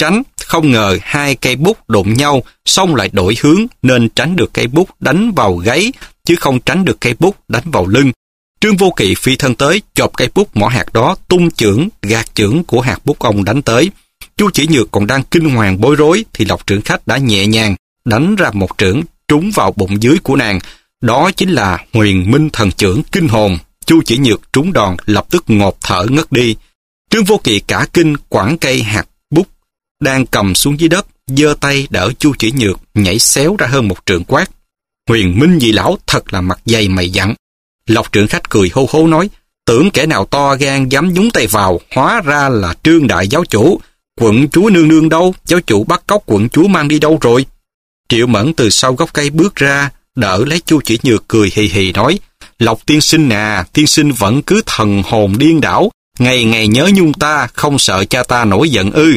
Speaker 1: không ngờ hai cây bút đụng nhau, xong lại đổi hướng nên tránh được cây bút đánh vào gáy, chứ không tránh được cây bút đánh vào lưng. Trương Vô Kỵ phi thân tới, chộp cây bút mỏ hạt đó, tung chưởng, gạt chưởng của hạt bút ông đánh tới. Chu Chỉ Nhược còn đang kinh hoàng bối rối, thì Lộc Trưởng Khách đã nhẹ nhàng đánh ra một chưởng trúng vào bụng dưới của nàng. Đó chính là Huyền Minh Thần Chưởng kinh hồn. Chu Chỉ Nhược trúng đòn, lập tức ngộp thở ngất đi. Trương Vô Kỵ cả kinh quẳng cây hạt bút đang cầm xuống dưới đất, giơ tay đỡ Chu Chỉ Nhược, nhảy xéo ra hơn một trượng quát: Huyền Minh Dị Lão thật là mặt dày mày dặn. Lộc Trưởng Khách cười hô hố nói: tưởng kẻ nào to gan dám nhúng tay vào, hóa ra là Trương đại giáo chủ. Quận chúa nương nương đâu? Giáo chủ bắt cóc quận chúa mang đi đâu rồi? Triệu Mẫn từ sau gốc cây bước ra, đỡ lấy Chu Chỉ Nhược, cười hì hì nói: Lộc tiên sinh à, tiên sinh vẫn cứ thần hồn điên đảo, ngày ngày nhớ nhung ta, không sợ cha ta nổi giận ư?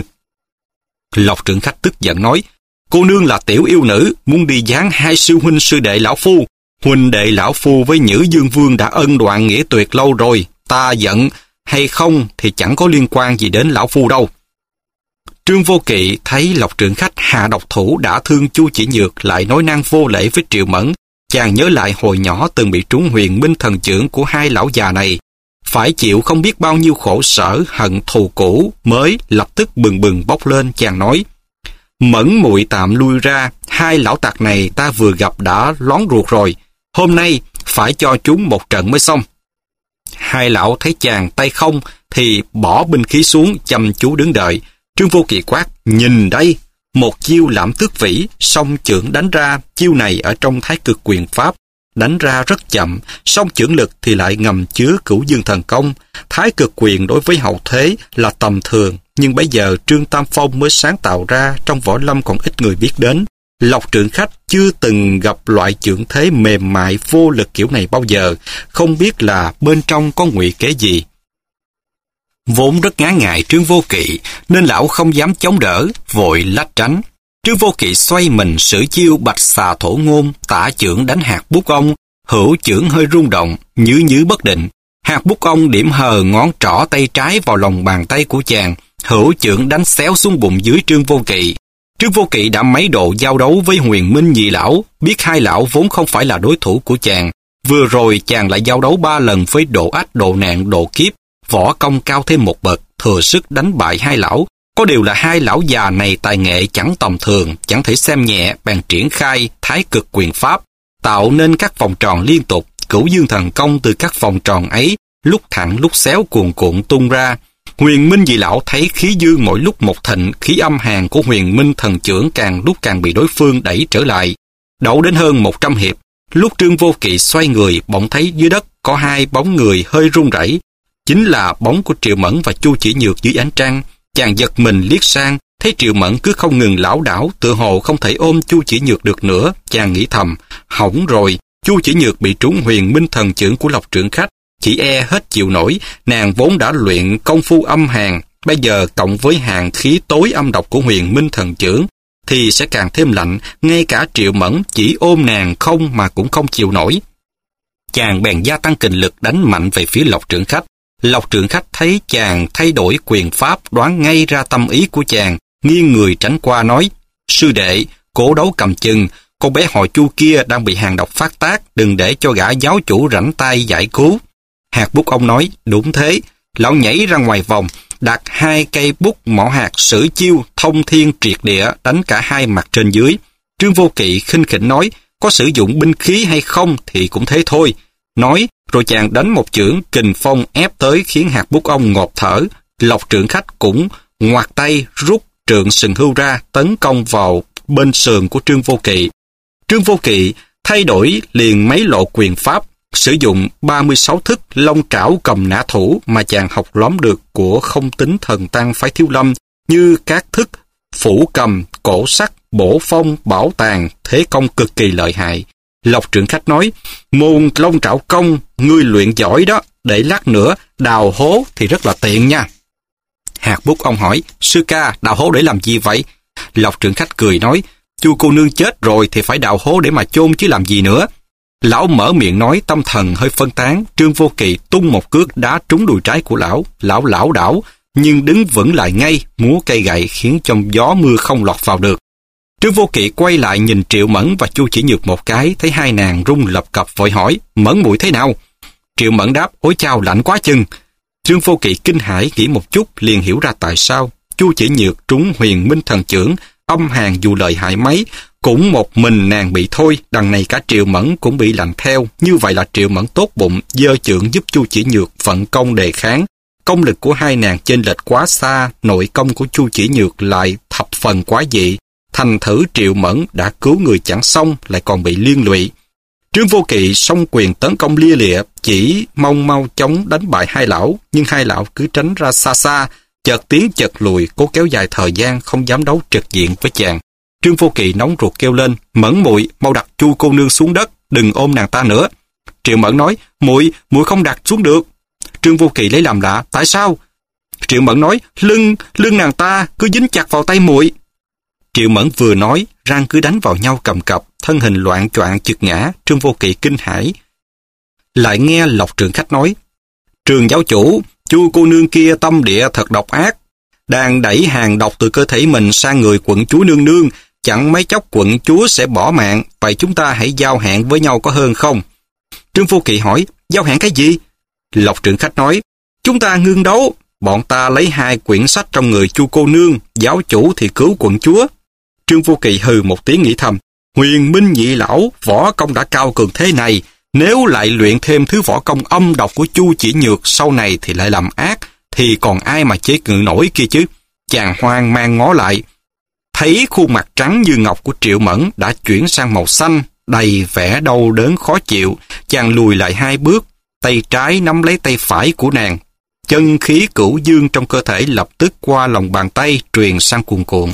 Speaker 1: Lộc Trưởng Khách tức giận nói: cô nương là tiểu yêu nữ, muốn đi giáng hai sư huynh sư đệ lão phu. Huynh đệ lão phu với Nhữ Dương Vương đã ân đoạn nghĩa tuyệt lâu rồi, ta giận hay không thì chẳng có liên quan gì đến lão phu đâu. Trương Vô Kỵ thấy Lộc Trưởng Khách hạ độc thủ đã thương Chu Chỉ Nhược, lại nói năng vô lễ với Triệu Mẫn. Chàng nhớ lại hồi nhỏ từng bị trúng Huyền Minh Thần Chưởng của hai lão già này, phải chịu không biết bao nhiêu khổ sở hận thù cũ, mới lập tức bừng bừng bốc lên. Chàng nói: Mẫn muội tạm lui ra, hai lão tặc này ta vừa gặp đã lón ruột rồi, hôm nay phải cho chúng một trận mới xong. Hai lão thấy chàng tay không thì bỏ binh khí xuống, chăm chú đứng đợi. Trương Vô Kỵ quát: nhìn đây! Một chiêu Lãm Tước Vĩ, song chưởng đánh ra. Chiêu này ở trong Thái Cực Quyền Pháp đánh ra rất chậm, song chưởng lực thì lại ngầm chứa Cửu Dương Thần Công. Thái Cực Quyền đối với hậu thế là tầm thường, nhưng bây giờ Trương Tam Phong mới sáng tạo ra, trong võ lâm còn ít người biết đến. Lộc Trưởng Khách chưa từng gặp loại chưởng thế mềm mại vô lực kiểu này bao giờ, không biết là bên trong có ngụy kế gì. Vốn rất ngán ngại Trương Vô Kỵ, nên lão không dám chống đỡ, vội lách tránh. Trương Vô Kỵ xoay mình sử chiêu Bạch Xà Thổ Ngôn, tả chưởng đánh hạt bút ông, hữu chưởng hơi rung động, nhứ nhứ bất định. Hạt bút ông điểm hờ ngón trỏ tay trái vào lòng bàn tay của chàng, hữu chưởng đánh xéo xuống bụng dưới Trương Vô Kỵ. Trương Vô Kỵ đã mấy độ giao đấu với Huyền Minh Nhị Lão, biết hai lão vốn không phải là đối thủ của chàng. Vừa rồi chàng lại giao đấu ba lần với Độ Ách, Độ Nạn, Độ Kiếp, võ công cao thêm một bậc, thừa sức đánh bại hai lão. Có điều là hai lão già này tài nghệ chẳng tầm thường, chẳng thể xem nhẹ, bèn triển khai Thái Cực Quyền Pháp, tạo nên các vòng tròn liên tục. Cửu Dương Thần Công từ các vòng tròn ấy lúc thẳng lúc xéo cuồn cuộn tung ra. Huyền Minh Dị Lão thấy khí dương mỗi lúc một thịnh, khí âm hàn của Huyền Minh Thần Chưởng càng lúc càng bị đối phương đẩy trở lại. Đấu đến hơn một trăm hiệp, lúc Trương Vô Kỵ xoay người, bỗng thấy dưới đất có hai bóng người hơi run rẩy, chính là bóng của Triệu Mẫn và Chu Chỉ Nhược dưới ánh trăng. Chàng giật mình liếc sang, thấy Triệu Mẫn cứ không ngừng lảo đảo, tựa hồ không thể ôm Chu Chỉ Nhược được nữa. Chàng nghĩ thầm, hỏng rồi, Chu Chỉ Nhược bị trúng Huyền Minh Thần Chưởng của Lộc Trưởng Khách, chỉ e hết chịu nổi. Nàng vốn đã luyện công phu âm hàn, bây giờ cộng với hàn khí tối âm độc của Huyền Minh Thần Chưởng thì sẽ càng thêm lạnh. Ngay cả Triệu Mẫn chỉ ôm nàng không mà cũng không chịu nổi. Chàng bèn gia tăng kình lực đánh mạnh về phía Lộc Trưởng Khách. Lộc Trưởng Khách thấy chàng thay đổi quyền pháp, đoán ngay ra tâm ý của chàng, nghiêng người tránh qua nói: sư đệ, cố đấu cầm chừng, con bé họ Chu kia đang bị hàn độc phát tác, đừng để cho gã giáo chủ rảnh tay giải cứu. Hạt bút ông nói: đúng thế. Lão nhảy ra ngoài vòng, đặt hai cây bút mỏ hạt, sử chiêu thông thiên triệt địa, đánh cả hai mặt trên dưới. Trương Vô Kỵ khinh khỉnh nói: có sử dụng binh khí hay không thì cũng thế thôi. Nói rồi chàng đánh một chưởng kình phong ép tới, khiến hạt bút ông ngộp thở. Lộc Trưởng Khách cũng ngoặt tay rút trượng sừng hưu ra, tấn công vào bên sườn của Trương Vô Kỵ. Trương Vô Kỵ thay đổi liền mấy lộ quyền pháp, sử dụng ba mươi sáu thức long trảo cầm nã thủ mà chàng học lóm được của Không Tính Thần Tăng Phái Thiếu Lâm, như các thức phủ cầm, cổ sắt, bổ phong, bảo tàng, thế công cực kỳ lợi hại. Lộc Trưởng Khách nói: môn long trảo công ngươi luyện giỏi đó, để lát nữa đào hố thì rất là tiện nha. Hạt bút ông hỏi: sư ca, đào hố để làm gì vậy? Lộc Trưởng Khách cười nói: Chu cô nương chết rồi thì phải đào hố để mà chôn chứ làm gì nữa. Lão mở miệng nói, tâm thần hơi phân tán. Trương Vô Kỵ tung một cước đá trúng đùi trái của lão. Lão lảo đảo nhưng đứng vững lại ngay, múa cây gậy khiến cho gió mưa không lọt vào được. Trương Vô Kỵ quay lại nhìn Triệu Mẫn và Chu Chỉ Nhược một cái, thấy hai nàng run lập cập vội hỏi, Mẫn muội thế nào? Triệu Mẫn đáp, ôi chao, lạnh quá chừng. Trương Vô Kỵ kinh hãi nghĩ một chút, liền hiểu ra tại sao. Chu Chỉ Nhược trúng Huyền Minh Thần chưởng, âm hàn dù lợi hại mấy, cũng một mình nàng bị thôi, đằng này cả Triệu Mẫn cũng bị lạnh theo. Như vậy là Triệu Mẫn tốt bụng, giơ chưởng giúp Chu Chỉ Nhược vận công đề kháng. Công lực của hai nàng chênh lệch quá xa, nội công của Chu Chỉ Nhược lại thập phần quá dị. Thành thử Triệu Mẫn đã cứu người chẳng xong, lại còn bị liên lụy. Trương Vô Kỵ song quyền tấn công lia lịa, chỉ mong mau chóng đánh bại hai lão, nhưng hai lão cứ tránh ra xa xa, chợt tiến chợt lùi, cố kéo dài thời gian, không dám đấu trực diện với chàng. Trương Vô Kỵ nóng ruột kêu lên, Mẫn muội mau đặt Chu cô nương xuống đất, đừng ôm nàng ta nữa. Triệu Mẫn nói, muội muội không đặt xuống được. Trương Vô Kỵ lấy làm lạ, tại sao? Triệu Mẫn nói, lưng lưng nàng ta cứ dính chặt vào tay muội. Triệu Mẫn vừa nói, răng cứ đánh vào nhau cầm cập, thân hình loạn choạng chực ngã. Trương Vô Kỵ kinh hãi. Lại nghe Lộc Trường Khách nói, Trường giáo chủ, Chu cô nương kia tâm địa thật độc ác, đang đẩy hàng độc từ cơ thể mình sang người quận chúa nương nương, chẳng mấy chốc quận chúa sẽ bỏ mạng, vậy chúng ta hãy giao hẹn với nhau có hơn không? Trương Vô Kỵ hỏi, giao hẹn cái gì? Lộc Trưởng Khách nói, chúng ta ngưng đấu, bọn ta lấy hai quyển sách trong người Chu cô nương, giáo chủ thì cứu quận chúa. Trương Vô Kỵ hừ một tiếng nghĩ thầm, Huyền Minh nhị lão, võ công đã cao cường thế này, nếu lại luyện thêm thứ võ công âm độc của Chu Chỉ Nhược sau này thì lại làm ác, thì còn ai mà chế ngự nổi kia chứ? Chàng hoang mang ngó lại, thấy khuôn mặt trắng như ngọc của Triệu Mẫn đã chuyển sang màu xanh, đầy vẻ đau đớn khó chịu. Chàng lùi lại hai bước, tay trái nắm lấy tay phải của nàng. Chân khí cửu dương trong cơ thể lập tức qua lòng bàn tay truyền sang cuồn cuộn.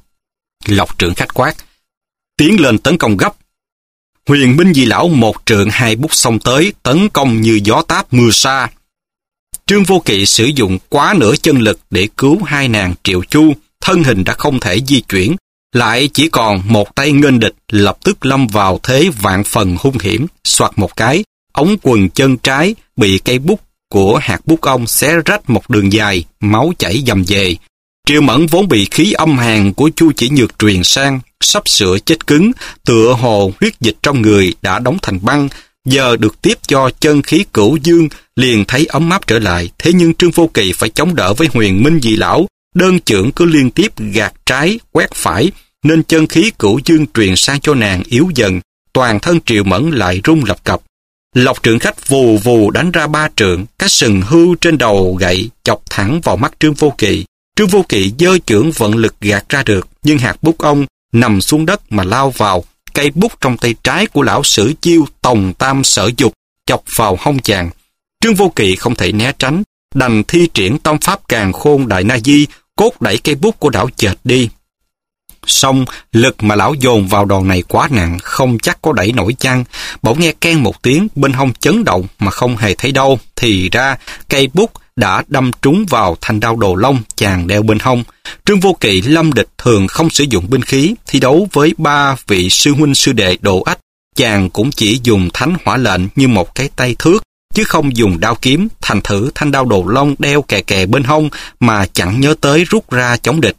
Speaker 1: Lộc Trưởng Khách quát, tiến lên tấn công gấp. Huyền Minh Dị lão một trượng hai bút xông tới, tấn công như gió táp mưa sa. Trương Vô Kỵ sử dụng quá nửa chân lực để cứu hai nàng Triệu Chu, thân hình đã không thể di chuyển, lại chỉ còn một tay nghênh địch, lập tức lâm vào thế vạn phần hung hiểm. Soạt một cái, ống quần chân trái bị cây bút của hạt bút ong xé rách một đường dài, máu chảy dầm về. Triệu Mẫn vốn bị khí âm hàn của Chu Chỉ Nhược truyền sang, sắp sửa chết cứng, tựa hồ huyết dịch trong người đã đóng thành băng, giờ được tiếp cho chân khí cửu dương, liền thấy ấm áp trở lại. Thế nhưng Trương Vô Kỵ phải chống đỡ với Huyền Minh Dị lão, đơn chưởng cứ liên tiếp gạt trái, quét phải, nên chân khí cửu dương truyền sang cho nàng yếu dần, toàn thân Triệu Mẫn lại rung lập cập. Lộc Trưởng Khách vù vù đánh ra ba trượng, cái sừng hưu trên đầu gậy chọc thẳng vào mắt Trương Vô Kỵ. Trương Vô Kỵ giơ chưởng vận lực gạt ra được, nhưng hạt bút ong nằm xuống đất mà lao vào. Cây bút trong tay trái của lão sử chiêu tòng tam sở dục chọc vào hông chàng. Trương Vô Kỵ không thể né tránh, đành thi triển tâm pháp càn khôn đại na di, cốt đẩy cây bút của lão chệch đi. Song lực mà lão dồn vào đòn này quá nặng, không chắc có đẩy nổi chăng. Bỗng nghe keng một tiếng, bên hông chấn động mà không hề thấy đâu, thì ra cây bút đã đâm trúng vào thanh đao đồ long chàng đeo bên hông. Trương Vô Kỵ lâm địch thường không sử dụng binh khí, thi đấu với ba vị sư huynh sư đệ Độ Ách, chàng cũng chỉ dùng thánh hỏa lệnh như một cái tay thước, chứ không dùng đao kiếm. Thành thử thanh đao đồ long đeo kè kè bên hông mà chẳng nhớ tới rút ra chống địch.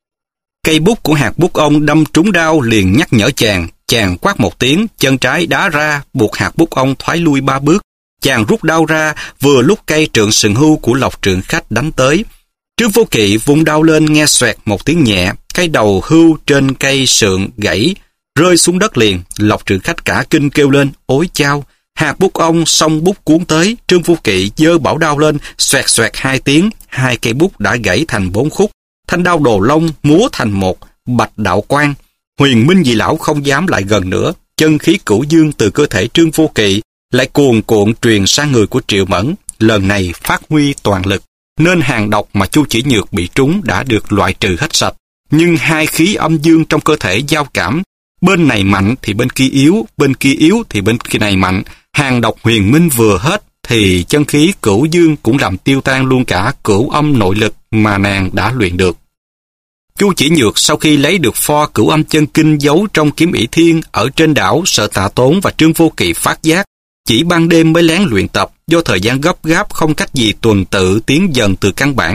Speaker 1: Cây bút của hạt bút ong đâm trúng đao liền nhắc nhở chàng. Chàng quát một tiếng, chân trái đá ra, buộc hạt bút ong thoái lui ba bước. Chàng rút đao ra, vừa lúc cây trượng sừng hưu của Lộc Trưởng Khách đánh tới. Trương Vô Kỵ vung đao lên, nghe xoẹt một tiếng nhẹ, cái đầu hưu trên cây sượng gãy, rơi xuống đất liền. Lộc Trưởng Khách cả kinh kêu lên, ối chao! Hạt bút ong xông bút cuốn tới, Trương Vô Kỵ giơ bảo đao lên, xoẹt xoẹt hai tiếng, hai cây bút đã gãy thành bốn khúc. Thanh đao đồ long múa thành một bạch đạo quang. Huyền Minh Dị lão không dám lại gần nữa, chân khí cửu dương từ cơ thể Trương Vô Kỵ lại cuồn cuộn truyền sang người của Triệu Mẫn, lần này phát huy toàn lực, nên hàng độc mà Chu Chỉ Nhược bị trúng đã được loại trừ hết sạch. Nhưng hai khí âm dương trong cơ thể giao cảm, bên này mạnh thì bên kia yếu, bên kia yếu thì bên kia này mạnh. Hàng độc huyền minh vừa hết thì chân khí cửu dương cũng làm tiêu tan luôn cả cửu âm nội lực mà nàng đã luyện được. Chu Chỉ Nhược sau khi lấy được pho cửu âm chân kinh giấu trong kiếm ỷ thiên ở trên đảo, sợ Tạ Tốn và Trương Vô Kỵ phát giác, chỉ ban đêm mới lén luyện tập. Do thời gian gấp gáp không cách gì tuần tự tiến dần từ căn bản,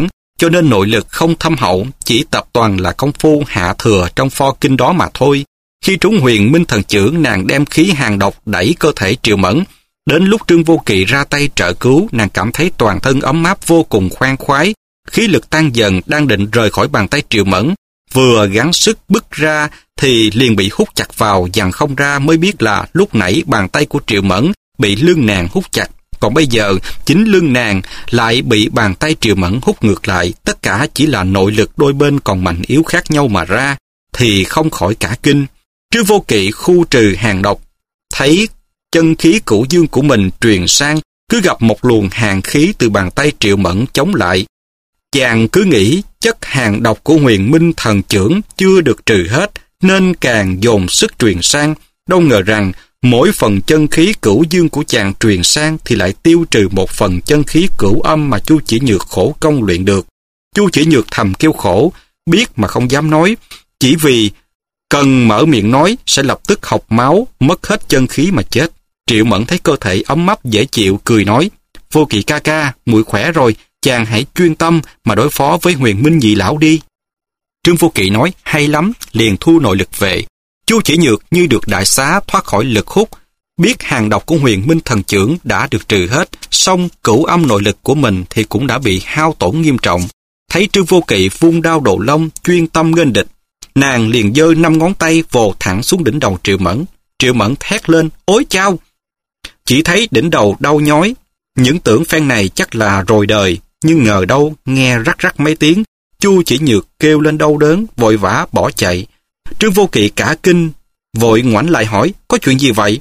Speaker 1: cho nên nội lực không thâm hậu, chỉ tập toàn là công phu hạ thừa trong pho kinh đó mà thôi. Khi trúng huyền minh thần chưởng, nàng đem khí hàng độc đẩy cơ thể Triệu Mẫn. Đến lúc Trương Vô Kỵ ra tay trợ cứu, nàng cảm thấy toàn thân ấm áp vô cùng khoan khoái. Khí lực tan dần, đang định rời khỏi bàn tay Triệu Mẫn. Vừa gắng sức bứt ra thì liền bị hút chặt vào, dằn không ra, mới biết là lúc nãy bàn tay của Triệu Mẫn bị lưng nàng hút chặt. Còn bây giờ, chính lưng nàng lại bị bàn tay Triệu Mẫn hút ngược lại. Tất cả chỉ là nội lực đôi bên còn mạnh yếu khác nhau mà ra, thì không khỏi cả kinh. Trương Vô Kỵ khu trừ hàng độc, thấy chân khí cửu dương của mình truyền sang, cứ gặp một luồng hàng khí từ bàn tay Triệu Mẫn chống lại. Chàng cứ nghĩ chất hàng độc của huyền minh thần chưởng chưa được trừ hết, nên càng dồn sức truyền sang. Đâu ngờ rằng, mỗi phần chân khí cửu dương của chàng truyền sang thì lại tiêu trừ một phần chân khí cửu âm mà Chu Chỉ Nhược khổ công luyện được. Chu Chỉ Nhược thầm kêu khổ, biết mà không dám nói, chỉ vì cần mở miệng nói sẽ lập tức học máu, mất hết chân khí mà chết. Triệu Mẫn thấy cơ thể ấm áp dễ chịu, cười nói, Vô Kỵ ca ca, muội khỏe rồi, chàng hãy chuyên tâm mà đối phó với huyền minh nhị lão đi. Trương Vô Kỵ nói, hay lắm, liền thu nội lực về. Chu Chỉ Nhược như được đại xá thoát khỏi lực hút, biết hàng độc của huyền minh thần chưởng đã được trừ hết, song cửu âm nội lực của mình thì cũng đã bị hao tổn nghiêm trọng. Thấy Trương Vô Kỵ vung đao độ long, chuyên tâm nghênh địch, nàng liền giơ năm ngón tay vồ thẳng xuống đỉnh đầu Triệu Mẫn. Triệu Mẫn thét lên, ối chao! Chỉ thấy đỉnh đầu đau nhói, những tưởng phen này chắc là rồi đời, nhưng ngờ đâu nghe rắc rắc mấy tiếng. Chu Chỉ Nhược kêu lên đau đớn, vội vã bỏ chạy. Trương Vô Kỵ cả kinh, vội ngoảnh lại hỏi, có chuyện gì vậy?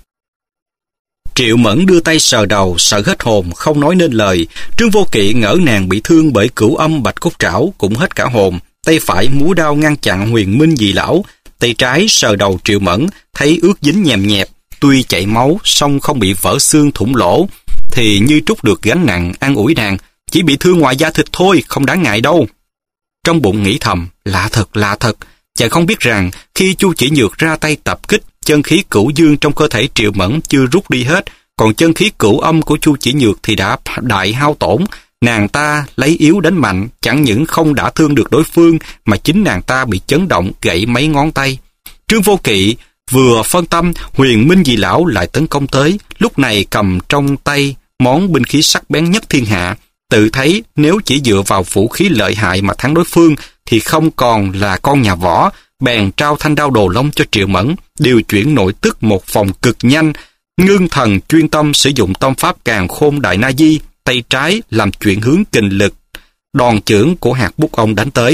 Speaker 1: Triệu Mẫn đưa tay sờ đầu, sợ hết hồn, không nói nên lời. Trương Vô Kỵ ngỡ nàng bị thương bởi cửu âm bạch cốt trảo, cũng hết cả hồn. Tay phải múa đao ngăn chặn huyền minh dị lão, tay trái sờ đầu Triệu Mẫn, thấy ướt dính nhèm nhẹp, tuy chảy máu, song không bị vỡ xương thủng lỗ, thì như trút được gánh nặng, an ủi nàng, chỉ bị thương ngoài da thịt thôi, không đáng ngại đâu. Trong bụng nghĩ thầm, lạ thật, lạ thật, chàng không biết rằng khi Chu Chỉ Nhược ra tay tập kích, chân khí cửu dương trong cơ thể Triệu Mẫn chưa rút đi hết, còn chân khí cửu âm của Chu Chỉ Nhược thì đã đại hao tổn. Nàng ta lấy yếu đánh mạnh, chẳng những không đả thương được đối phương, mà chính nàng ta bị chấn động gãy mấy ngón tay. Trương Vô Kỵ vừa phân tâm, huyền minh dị lão lại tấn công tới, lúc này cầm trong tay món binh khí sắc bén nhất thiên hạ, tự thấy nếu chỉ dựa vào vũ khí lợi hại mà thắng đối phương thì không còn là con nhà võ, bèn trao thanh đao đồ long cho Triệu Mẫn, điều chuyển nội tức một vòng cực nhanh, ngưng thần chuyên tâm sử dụng tâm pháp Càn Khôn Đại Na Di, tay trái làm chuyển hướng kình lực, đòn chưởng của hạt bút ông đánh tới.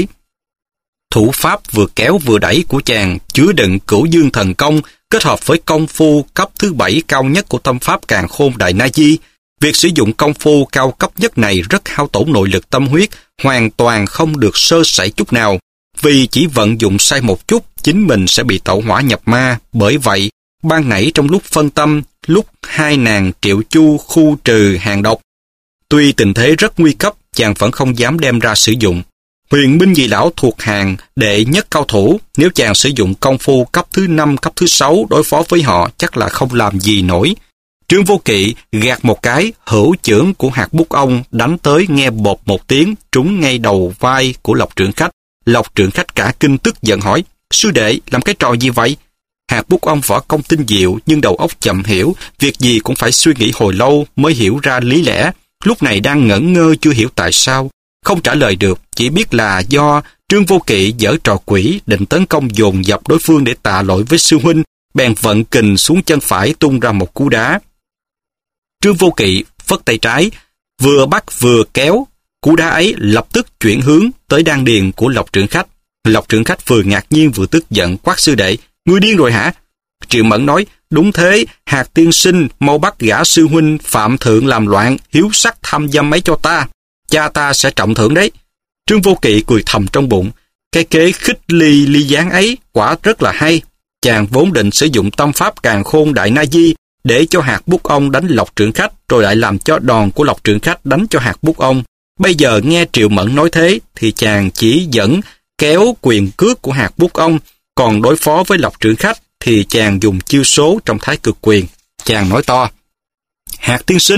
Speaker 1: Thủ pháp vừa kéo vừa đẩy của chàng chứa đựng cửu dương thần công, kết hợp với công phu cấp thứ bảy cao nhất của tâm pháp Càn Khôn Đại Na Di. Việc sử dụng công phu cao cấp nhất này rất hao tổn nội lực tâm huyết, hoàn toàn không được sơ sẩy chút nào. Vì chỉ vận dụng sai một chút, chính mình sẽ bị tẩu hỏa nhập ma. Bởi vậy, ban nãy trong lúc phân tâm, lúc hai nàng Triệu Chu khu trừ hàng độc, tuy tình thế rất nguy cấp, chàng vẫn không dám đem ra sử dụng. Huyền minh dị lão thuộc hàng đệ nhất cao thủ, nếu chàng sử dụng công phu cấp thứ năm, cấp thứ sáu đối phó với họ chắc là không làm gì nổi. Trương Vô Kỵ gạt một cái, hữu chưởng của hạt bút ông đánh tới nghe bột một tiếng, trúng ngay đầu vai của Lộc Trưởng Khách. Lộc Trưởng Khách cả kinh tức giận hỏi, sư đệ làm cái trò gì vậy? Hạt bút ông võ công tinh diệu nhưng đầu óc chậm hiểu, việc gì cũng phải suy nghĩ hồi lâu mới hiểu ra lý lẽ. Lúc này đang ngẩn ngơ chưa hiểu tại sao, không trả lời được, chỉ biết là do Trương Vô Kỵ giở trò quỷ, định tấn công dồn dập đối phương để tạ lỗi với sư huynh, bèn vận kình xuống chân phải tung ra một cú đá. Trương Vô Kỵ phất tay trái, vừa bắt vừa kéo, cú đá ấy lập tức chuyển hướng tới đan điền của Lộc Trưởng Khách. Lộc Trưởng Khách vừa ngạc nhiên vừa tức giận quát sư đệ, ngươi điên rồi hả? Triệu Mẫn nói, đúng thế, Hạt tiên sinh mau bắt gã sư huynh phạm thượng làm loạn, hiếu sắc tham dâm ấy cho ta, cha ta sẽ trọng thưởng đấy. Trương Vô Kỵ cười thầm trong bụng, cái kế khích ly ly gián ấy quả rất là hay. Chàng vốn định sử dụng tâm pháp Càn Khôn Đại Na Di để cho hạt bút ông đánh Lộc Trưởng Khách, rồi lại làm cho đòn của Lộc Trưởng Khách đánh cho hạt bút ông. Bây giờ nghe Triệu Mẫn nói thế, thì chàng chỉ dẫn kéo quyền cước của hạt bút ông, còn đối phó với Lộc Trưởng Khách thì chàng dùng chiêu số trong Thái Cực Quyền. Chàng nói to, Hạt tiên sinh,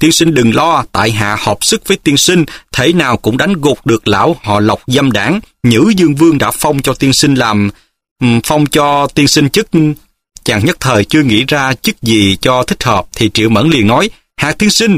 Speaker 1: tiên sinh đừng lo, tại hạ hợp sức với tiên sinh, thể nào cũng đánh gục được lão họ Lộc dâm đảng. Nhữ Dương Vương đã phong cho tiên sinh làm, phong cho tiên sinh chức. Chàng nhất thời chưa nghĩ ra chức gì cho thích hợp, thì Triệu Mẫn liền nói, Hạc tiên sinh,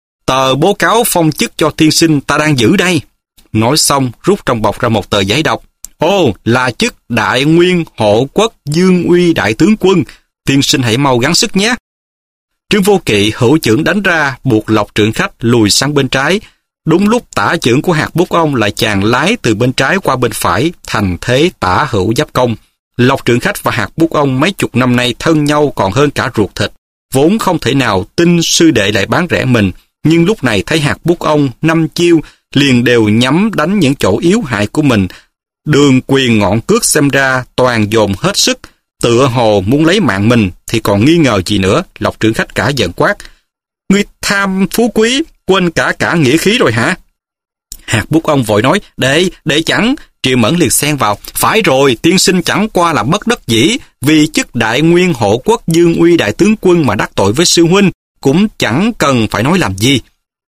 Speaker 1: tờ bố cáo phong chức cho tiên sinh ta đang giữ đây. Nói xong, rút trong bọc ra một tờ giấy đọc. Ồ, là chức Đại Nguyên Hộ Quốc Dương Uy Đại Tướng Quân, tiên sinh hãy mau gắng sức nhé. Trương Vô Kỵ hữu chưởng đánh ra, buộc Lộc Trưởng Khách lùi sang bên trái. Đúng lúc tả chưởng của Hạc Bút Ông lại chàng lái từ bên trái qua bên phải, thành thế tả hữu giáp công. Lộc Trưởng Khách và Hạc Bút Ông mấy chục năm nay thân nhau còn hơn cả ruột thịt, vốn không thể nào tin sư đệ lại bán rẻ mình, nhưng lúc này thấy Hạc Bút Ông năm chiêu liền đều nhắm đánh những chỗ yếu hại của mình. Đường quyền ngọn cước xem ra toàn dồn hết sức, tựa hồ muốn lấy mạng mình, thì còn nghi ngờ gì nữa. Lộc Trưởng Khách cả giận quát, ngươi tham phú quý, quên cả cả nghĩa khí rồi hả? Hạc Bút Ông vội nói, đệ, đệ chẳng. Triệu Mẫn liền xen vào, phải rồi, tiên sinh chẳng qua là bất đắc dĩ, vì chức Đại Nguyên Hộ Quốc Dương Uy Đại Tướng Quân mà đắc tội với sư huynh, cũng chẳng cần phải nói làm gì.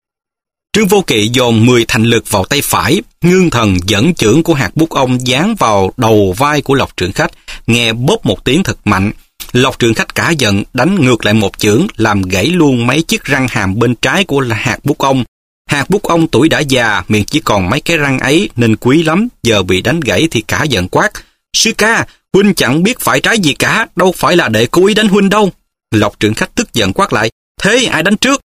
Speaker 1: Trương Vô Kỵ dồn mười thành lực vào tay phải, ngưng thần dẫn chưởng của Hạc Bút Ông giáng vào đầu vai của Lộc Trưởng Khách, nghe bóp một tiếng thật mạnh. Lộc Trưởng Khách cả giận đánh ngược lại một chưởng, làm gãy luôn mấy chiếc răng hàm bên trái của Hạc Bút Ông. Hạc Bút Ông tuổi đã già, miệng chỉ còn mấy cái răng ấy nên quý lắm, giờ bị đánh gãy thì cả giận quát, sư ca, huynh chẳng biết phải trái gì cả, đâu phải là đệ cố ý đánh huynh đâu. Lộc Trưởng Khách tức giận quát lại, thế ai đánh trước?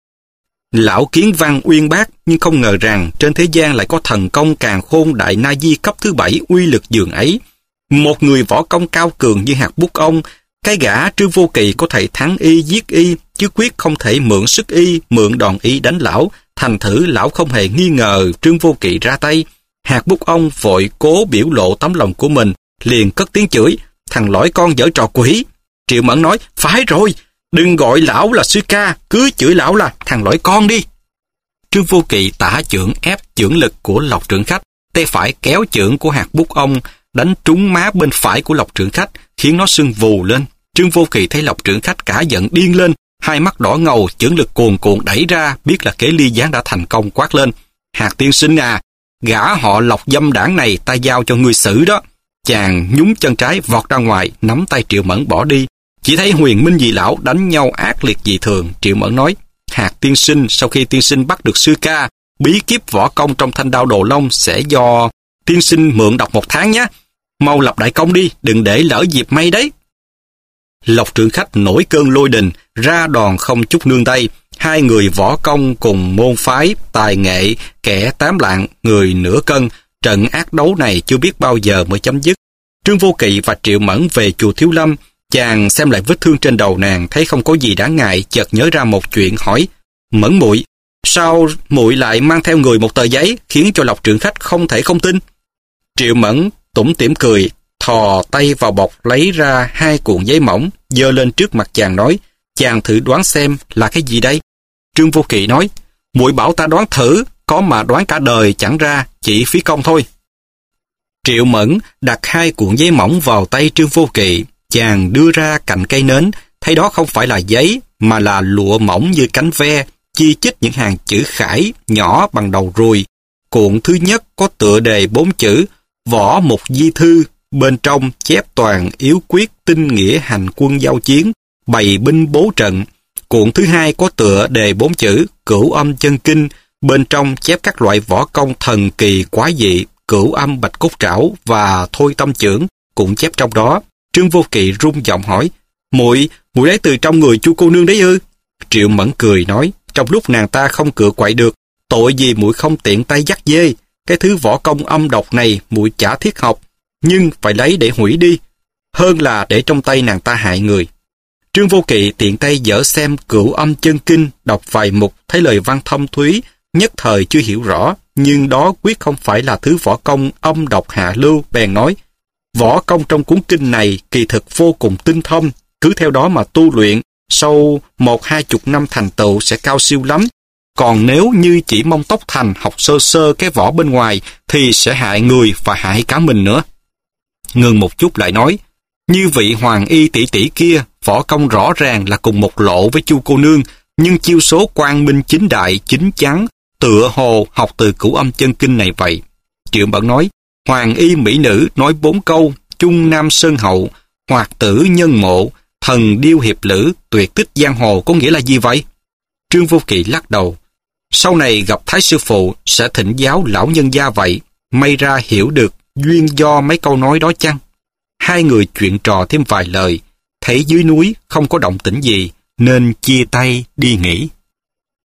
Speaker 1: Lão kiến văn uyên bác, nhưng không ngờ rằng trên thế gian lại có thần công càn khôn đại na di cấp thứ bảy uy lực dường ấy. Một người võ công cao cường như Hạc Bút Ông, cái gã Trương Vô Kỵ có thể thắng y giết y, chứ quyết không thể mượn sức y, mượn đòn y đánh lão. Thành thử lão không hề nghi ngờ Trương Vô Kỵ ra tay. Hạc Bút Ông vội cố biểu lộ tấm lòng của mình, liền cất tiếng chửi, thằng lõi con dở trò quỷ. Triệu Mẫn nói, phải rồi, đừng gọi lão là sư ca, cứ chửi lão là thằng lõi con đi. Trương Vô Kỵ tả chưởng ép chưởng lực của Lộc Trưởng Khách, tay phải kéo chưởng của Hạc Bút Ông đánh trúng má bên phải của Lộc Trưởng Khách, khiến nó sưng vù lên. Trương Vô Kỵ thấy Lộc Trưởng Khách cả giận điên lên, hai mắt đỏ ngầu, chưởng lực cuồn cuộn đẩy ra, biết là kế ly gián đã thành công, quát lên, Hạc tiên sinh à, gã họ Lộc dâm đảng này ta giao cho ngươi xử đó. Chàng nhúng chân trái vọt ra ngoài, nắm tay Triệu Mẫn bỏ đi. Chỉ thấy Huyền Minh Dị Lão đánh nhau ác liệt dị thường. Triệu Mẫn nói, Hạc tiên sinh, sau khi tiên sinh bắt được sư ca, bí kíp võ công trong Thanh Đao Đồ Long sẽ do tiên sinh mượn đọc một tháng nhé. Mau lập đại công đi, đừng để lỡ dịp may đấy. Lộc Trưởng Khách nổi cơn lôi đình, ra đòn không chút nương tay. Hai người võ công cùng môn phái, tài nghệ, kẻ tám lạng, người nửa cân. Trận ác đấu này chưa biết bao giờ mới chấm dứt. Trương Vô Kỵ và Triệu Mẫn về chùa Thiếu Lâm. Chàng xem lại vết thương trên đầu nàng, thấy không có gì đáng ngại, chợt nhớ ra một chuyện, hỏi, Mẫn muội, sao muội lại mang theo người một tờ giấy, khiến cho Lộc Trưởng Khách không thể không tin? Triệu Mẫn tủm tỉm cười, thò tay vào bọc lấy ra hai cuộn giấy mỏng, giơ lên trước mặt chàng nói, chàng thử đoán xem là cái gì đây? Trương Vô Kỵ nói, muội bảo ta đoán thử, có mà đoán cả đời chẳng ra, chỉ phí công thôi. Triệu Mẫn đặt hai cuộn giấy mỏng vào tay Trương Vô Kỵ, chàng đưa ra cạnh cây nến, thấy đó không phải là giấy, mà là lụa mỏng như cánh ve, chi chít những hàng chữ khải nhỏ bằng đầu ruồi. Cuộn thứ nhất có tựa đề bốn chữ, võ mục di thư, bên trong chép toàn yếu quyết tinh nghĩa hành quân giao chiến, bày binh bố trận. Cuộn thứ hai có tựa đề bốn chữ, cửu âm chân kinh, bên trong chép các loại võ công thần kỳ quái dị, cửu âm bạch cốt trảo và thôi tâm chưởng cũng chép trong đó. Trương Vô Kỵ rung giọng hỏi, muội muội lấy từ trong người chu cô nương đấy ư? Triệu Mẫn cười nói, trong lúc nàng ta không cựa quậy được, tội gì muội không tiện tay dắt dê. Cái thứ võ công âm độc này muội chả thiết học, nhưng phải lấy để hủy đi, hơn là để trong tay nàng ta hại người. Trương Vô Kỵ tiện tay dở xem cửu âm chân kinh, đọc vài mục, thấy lời văn thâm thúy, nhất thời chưa hiểu rõ, nhưng đó quyết không phải là thứ võ công âm độc hạ lưu, bèn nói, võ công trong cuốn kinh này kỳ thực vô cùng tinh thông, cứ theo đó mà tu luyện, sau một hai chục năm thành tựu sẽ cao siêu lắm. Còn nếu như chỉ mong tốc thành học sơ sơ cái võ bên ngoài, thì sẽ hại người và hại cả mình nữa. Ngừng một chút lại nói, như vị hoàng y tỷ tỷ kia, võ công rõ ràng là cùng một lộ với chu cô nương, Nhưng chiêu số quang minh chính đại, chính chắn, tựa hồ học từ Cửu Âm Chân Kinh này vậy. Triệu Mẫn nói, hoàng y mỹ nữ nói bốn câu, trung nam sơn hậu, hoạt tử nhân mộ, thần điêu hiệp lữ, tuyệt tích giang hồ có nghĩa là gì vậy? Trương Vô Kỵ lắc đầu. Sau này gặp Thái Sư Phụ sẽ thỉnh giáo lão nhân gia vậy, may ra hiểu được duyên do mấy câu nói đó chăng? Hai người chuyện trò thêm vài lời, thấy dưới núi không có động tĩnh gì, nên chia tay đi nghỉ.